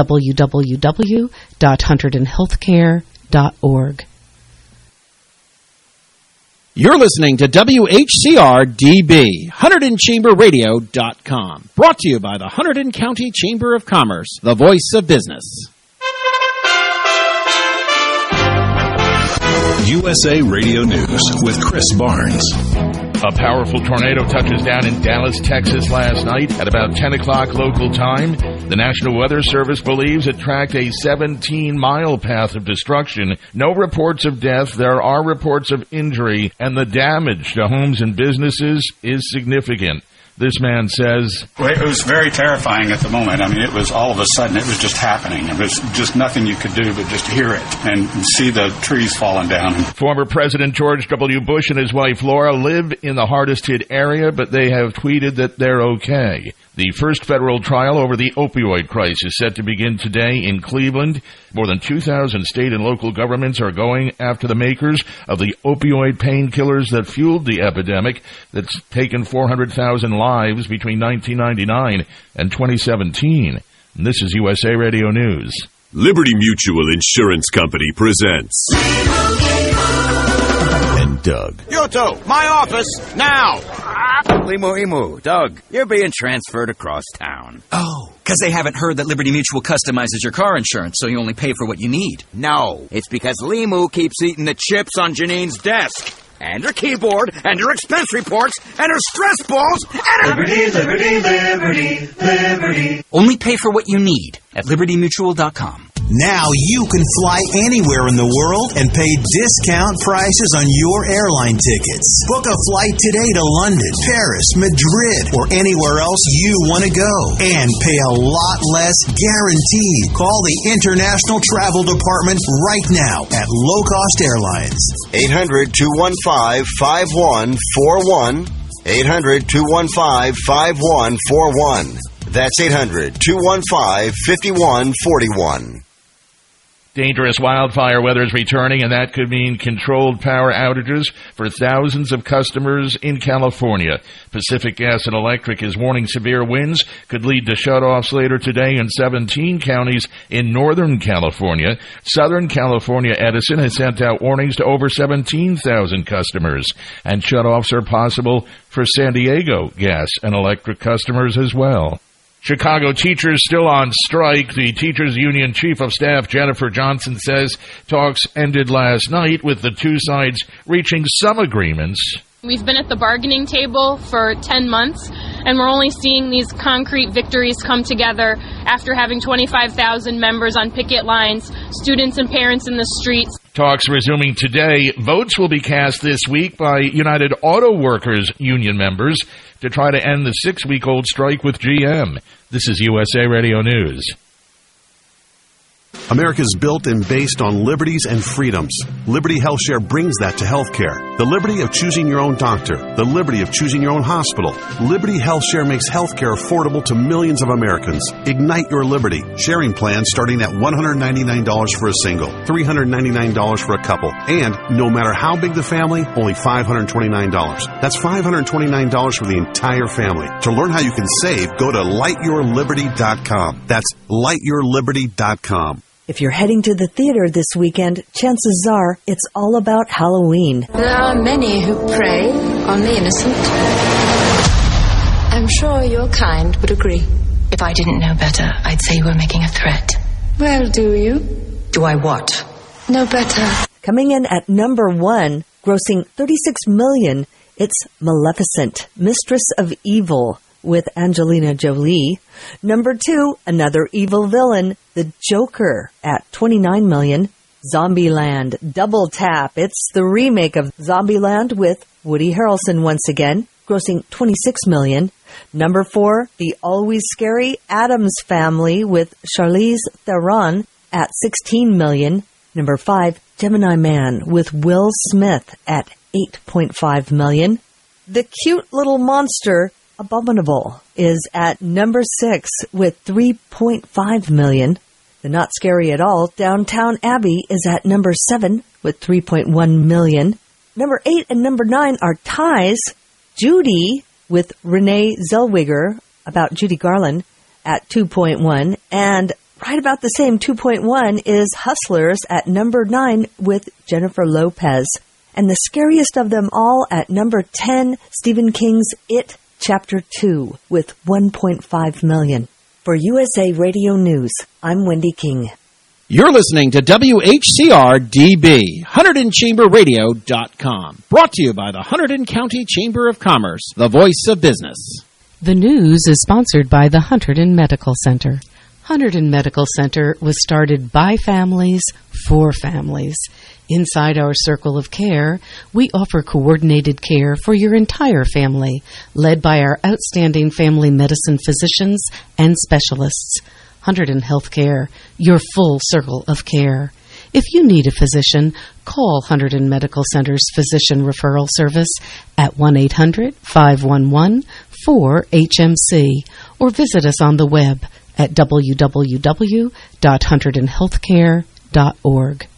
Speaker 1: www.hunterdonhealthcare.org.
Speaker 9: You're listening to WHCR-DB, HunterdonChamberRadio.com, brought to you by the Hunterdon County Chamber of Commerce, the voice of business.
Speaker 4: USA Radio News with Chris Barnes.
Speaker 12: A powerful tornado touches down in Dallas, Texas last night at about 10 o'clock local time. The National Weather Service believes it tracked a 17-mile path of destruction. No reports of death. There are reports of injury, and the damage to homes and businesses is significant. This man says,
Speaker 8: Well, it was very terrifying at the moment. I mean, it was all of a sudden, it was just happening. It was just nothing you could do but just hear it and see the trees falling down.
Speaker 12: Former President George W. Bush and his wife Laura live in the hardest hit area, but they have tweeted that they're okay. The first federal trial over the opioid crisis set to begin today in Cleveland. More than 2,000 state and local governments are going after the makers of the opioid painkillers that fueled the epidemic that's taken 400,000 lives between 1999 and 2017. And this is USA Radio News.
Speaker 7: Liberty Mutual Insurance Company presents and Doug.
Speaker 10: Yoto, my office, now! Limu, Doug, you're being transferred across town.
Speaker 11: Oh, because they haven't heard that Liberty Mutual customizes your car insurance, so you only pay for what you need.
Speaker 10: No, it's because Limu keeps eating the chips on Janine's desk. And her keyboard, and her expense reports, and her stress balls, and her...
Speaker 11: Liberty. Only pay for what you need at LibertyMutual.com.
Speaker 13: Now you can fly anywhere in the world and pay discount prices on your airline tickets. Book a flight today to London, Paris, Madrid, or anywhere else you want to go. And pay a lot less guaranteed. Call the International Travel Department right now at Low Cost Airlines.
Speaker 14: 800-215-5141. 800-215-5141. That's 800-215-5141.
Speaker 12: Dangerous wildfire weather is returning, and that could mean controlled power outages for thousands of customers in California. Pacific Gas and Electric is warning severe winds could lead to shutoffs later today in 17 counties in Northern California. Southern California Edison has sent out warnings to over 17,000 customers, and shutoffs are possible for San Diego Gas and Electric customers as well. Chicago teachers still on strike. The Teachers Union Chief of Staff Jennifer Johnson says talks ended last night with the two sides reaching some agreements.
Speaker 2: We've been at the bargaining table for 10 months, and we're only seeing these concrete victories come together after having 25,000 members on picket lines, students and parents in the streets.
Speaker 12: Talks resuming today. Votes will be cast this week by United Auto Workers Union members to try to end the 6-week-old strike with GM. This is USA Radio News.
Speaker 15: America is built and based on liberties and freedoms. Liberty HealthShare brings that to healthcare. The liberty of choosing your own doctor. The liberty of choosing your own hospital. Liberty HealthShare makes healthcare affordable to millions of Americans. Ignite your liberty. Sharing plans starting at $199 for a single, $399 for a couple, and no matter how big the family, only $529. That's $529 for the entire family. To learn how you can save, go to lightyourliberty.com. That's lightyourliberty.com.
Speaker 16: If you're heading to the theater this weekend, chances are it's all about Halloween.
Speaker 18: There are many who prey on the innocent. I'm sure your kind would agree. If I didn't know better, I'd say you were making a threat. Well, do you? Do I what? Know better.
Speaker 16: Coming in at number 1, grossing $36 million, it's Maleficent, Mistress of Evil, with Angelina Jolie. Number 2, another evil villain, the Joker, at $29 million. Zombieland, Double Tap. It's the remake of Zombieland with Woody Harrelson once again, grossing $26 million. Number 4, the always scary Addams Family with Charlize Theron at $16 million. Number 5, Gemini Man with Will Smith at $8.5 million. The cute little monster Abominable is at number 6 with $3.5 million. The Not Scary at All, Downtown Abbey, is at number 7 with $3.1 million. Number 8 and number 9 are ties. Judy with Renee Zellweger, about Judy Garland, at 2.1. And right about the same 2.1 is Hustlers at number 9 with Jennifer Lopez. And the scariest of them all at number 10, Stephen King's It Chapter 2 with $1.5 million. For USA Radio News, I'm Wendy King.
Speaker 9: You're listening to WHCR-DB, HunterdonChamberRadio.com. Brought to you by the Hunterdon County Chamber of Commerce, the voice of business.
Speaker 1: The news is sponsored by the Hunterdon Medical Center. Hunterdon Medical Center was started by families for families. Inside our circle of care, we offer coordinated care for your entire family, led by our outstanding family medicine physicians and specialists. Hunterdon Healthcare, your full circle of care. If you need a physician, call Hunterdon Medical Center's Physician Referral Service at 1-800-511-4HMC or visit us on the web at www.hunterdonhealthcare.org.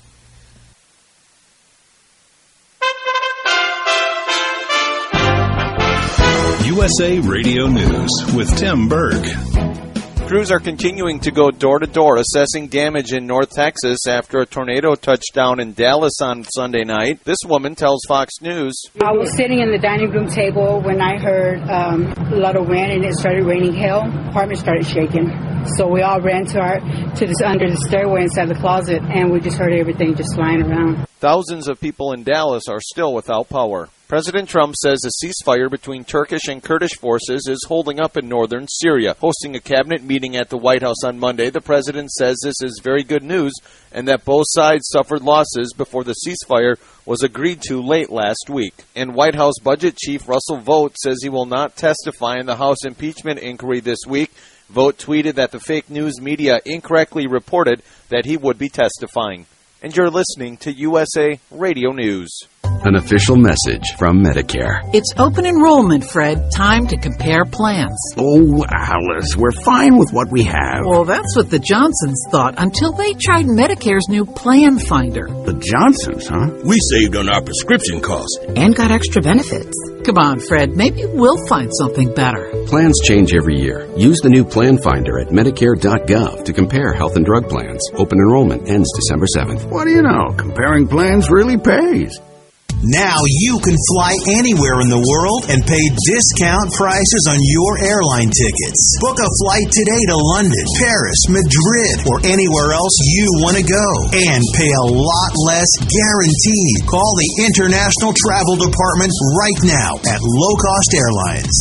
Speaker 4: USA Radio News with Tim Berg.
Speaker 21: Crews are continuing to go door-to-door assessing damage in North Texas after a tornado touched down in Dallas on Sunday night. This woman tells Fox News.
Speaker 22: I was sitting in the dining room table when I heard a lot of wind and it started raining hail. The apartment started shaking. So we all ran to this under the stairway inside the closet, and we just heard everything just flying around.
Speaker 21: Thousands of people in Dallas are still without power. President Trump says a ceasefire between Turkish and Kurdish forces is holding up in northern Syria. Hosting a cabinet meeting at the White House on Monday, the president says this is very good news and that both sides suffered losses before the ceasefire was agreed to late last week. And White House Budget Chief Russell Vought says he will not testify in the House impeachment inquiry this week. Vought tweeted that the fake news media incorrectly reported that he would be testifying. And you're listening to USA Radio News.
Speaker 19: An official message from Medicare.
Speaker 20: It's open enrollment, Fred. Time to compare plans.
Speaker 23: Oh, Alice, we're fine with what we have.
Speaker 20: Well, that's what the Johnsons thought until they tried Medicare's new Plan Finder.
Speaker 23: The Johnsons, huh?
Speaker 24: We saved on our prescription costs.
Speaker 20: And got extra benefits. Come on, Fred. Maybe we'll find something better.
Speaker 19: Plans change every year. Use the new Plan Finder at Medicare.gov to compare health and drug plans. Open enrollment ends December 7th.
Speaker 23: What do you know? Comparing plans really pays.
Speaker 13: Now you can fly anywhere in the world and pay discount prices on your airline tickets. Book a flight today to London, Paris, Madrid, or anywhere else you want to go. And pay a lot less guaranteed. Call the International Travel Department right now at Low Cost Airlines.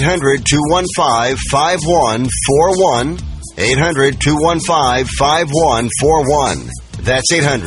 Speaker 14: 800-215-5141. 800-215-5141. That's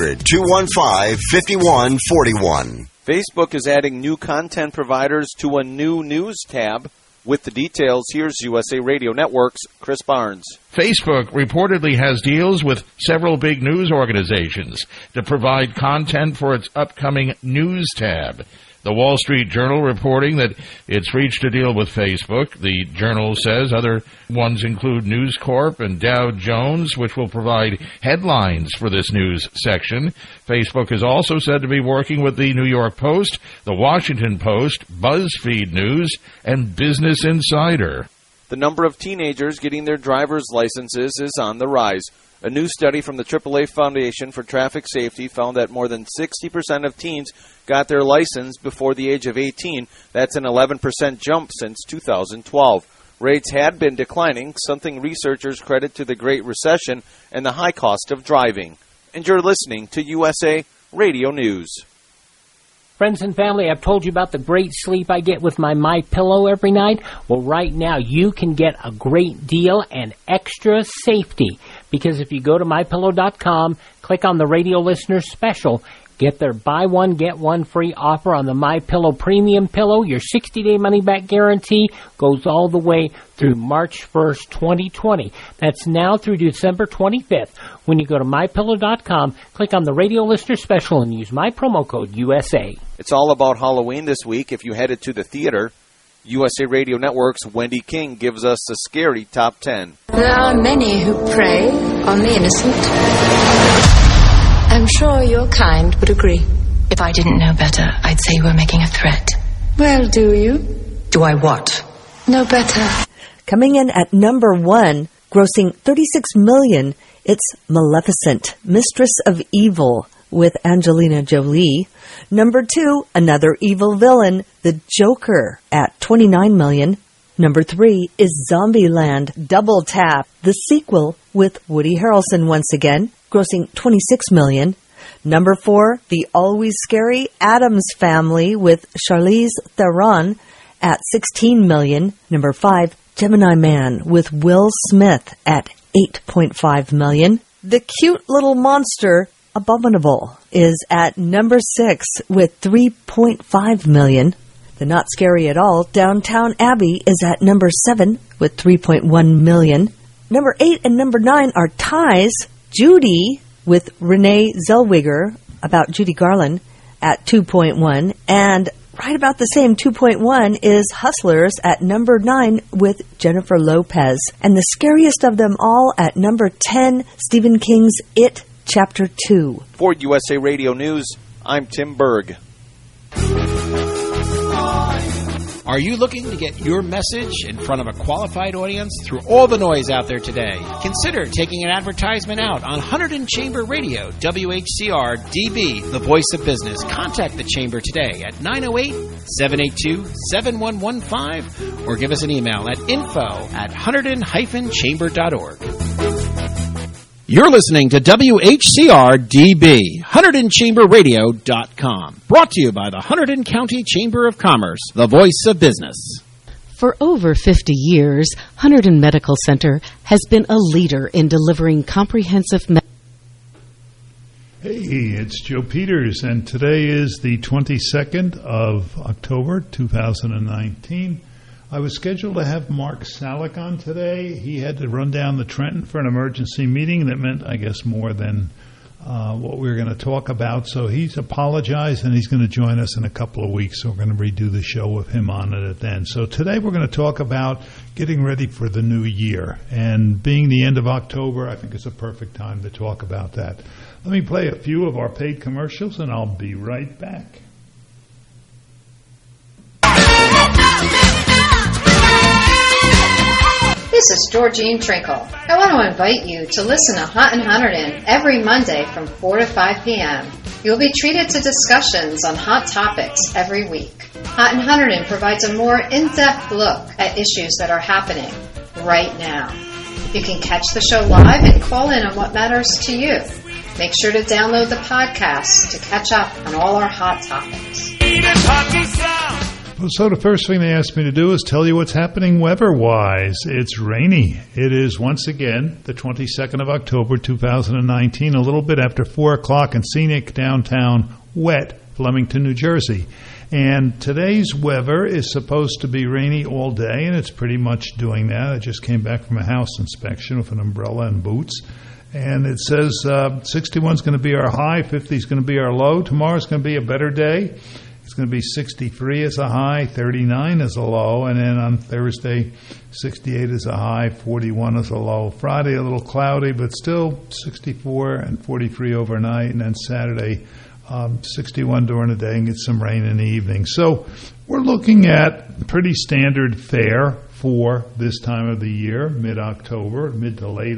Speaker 14: 800-215-5141.
Speaker 21: Facebook is adding new content providers to a new news tab. With the details, here's USA Radio Network's Chris Barnes.
Speaker 12: Facebook reportedly has deals with several big news organizations to provide content for its upcoming news tab. The Wall Street Journal reporting that it's reached a deal with Facebook. The Journal says other ones include News Corp and Dow Jones, which will provide headlines for this news section. Facebook is also said to be working with the New York Post, the Washington Post, BuzzFeed News, and Business Insider.
Speaker 21: The number of teenagers getting their driver's licenses is on the rise. A new study from the AAA Foundation for Traffic Safety found that more than 60% of teens got their license before the age of 18. That's an 11% jump since 2012. Rates had been declining, something researchers credit to the Great Recession and the high cost of driving. And you're listening to USA Radio News.
Speaker 25: Friends and family, I've told you about the great sleep I get with my MyPillow every night. Well, right now you can get a great deal and extra safety. Because if you go to MyPillow.com, click on the radio listener special, get their buy one, get one free offer on the MyPillow Premium Pillow. Your 60-day money-back guarantee goes all the way through March 1st, 2020. That's now through December 25th. When you go to MyPillow.com, click on the radio listener special and use my promo code USA.
Speaker 21: It's all about Halloween this week if you headed to the theater. USA Radio Network's Wendy King gives us a scary top 10.
Speaker 18: There are many who prey on the innocent. I'm sure your kind would agree. If I didn't know better, I'd say you were making a threat. Well, do you? Do I what? Know better.
Speaker 16: Coming in at number 1, grossing $36 million, it's Maleficent, Mistress of Evil, with Angelina Jolie. Number 2, another evil villain, the Joker, at $29 million. Number 3 is Zombieland Double Tap, the sequel with Woody Harrelson once again, grossing $26 million. Number 4, the always scary Addams Family with Charlize Theron at $16 million. Number 5, Gemini Man with Will Smith at $8.5 million. The cute little monster Abominable is at number 6 with $3.5 million. The not scary at all Downtown Abbey is at number 7 with $3.1 million. Number 8 and number 9 are ties. Judy with Renee Zellweger, about Judy Garland, at 2.1. And right about the same 2.1 is Hustlers at number 9 with Jennifer Lopez. And the scariest of them all at number 10, Stephen King's It, Chapter 2.
Speaker 21: For USA Radio News, I'm Tim Berg.
Speaker 9: Are you looking to get your message in front of a qualified audience through all the noise out there today? Consider taking an advertisement out on Hunterdon Chamber Radio, WHCR DB, the voice of business. Contact the Chamber today at 908-782-7115 or give us an email at info@hunterdon-chamber.org. You're listening to WHCR DB, HunterdonChamberRadio.com. Brought to you by the Hunterdon County Chamber of Commerce, the voice of business.
Speaker 1: For over 50 years, Hunterdon Medical Center has been a leader in delivering comprehensive
Speaker 26: Hey, it's Joe Peters, and today is the 22nd of October, 2019. I was scheduled to have Mark Salick on today. He had to run down to Trenton for an emergency meeting that meant, I guess, more than what we were going to talk about. So he's apologized, and he's going to join us in a couple of weeks. So we're going to redo the show with him on it then. So today we're going to talk about getting ready for the new year. And being the end of October, I think it's a perfect time to talk about that. Let me play a few of our paid commercials, and I'll be right back.
Speaker 3: This is Georgine Trinkle. I want to invite you to listen to Hot and Hunterdon every Monday from 4 to 5 p.m. You'll be treated to discussions on hot topics every week. Hot and Hunterdon provides a more in-depth look at issues that are happening right now. You can catch the show live and call in on what matters to you. Make sure to download the podcast to catch up on all our hot topics.
Speaker 26: So the first thing they asked me to do is tell you what's happening weather-wise. It's rainy. It is, once again, the 22nd of October, 2019, a little bit after 4 o'clock in scenic downtown, wet Flemington, New Jersey. And today's weather is supposed to be rainy all day, and it's pretty much doing that. I just came back from a house inspection with an umbrella and boots. And it says 61 is going to be our high, 50 is going to be our low. Tomorrow's going to be a better day. It's going to be 63 as a high, 39 as a low, and then on Thursday, 68 as a high, 41 as a low. Friday, a little cloudy, but still 64 and 43 overnight, and then Saturday, 61 during the day and get some rain in the evening. So we're looking at pretty standard fare for this time of the year, mid-October, mid to late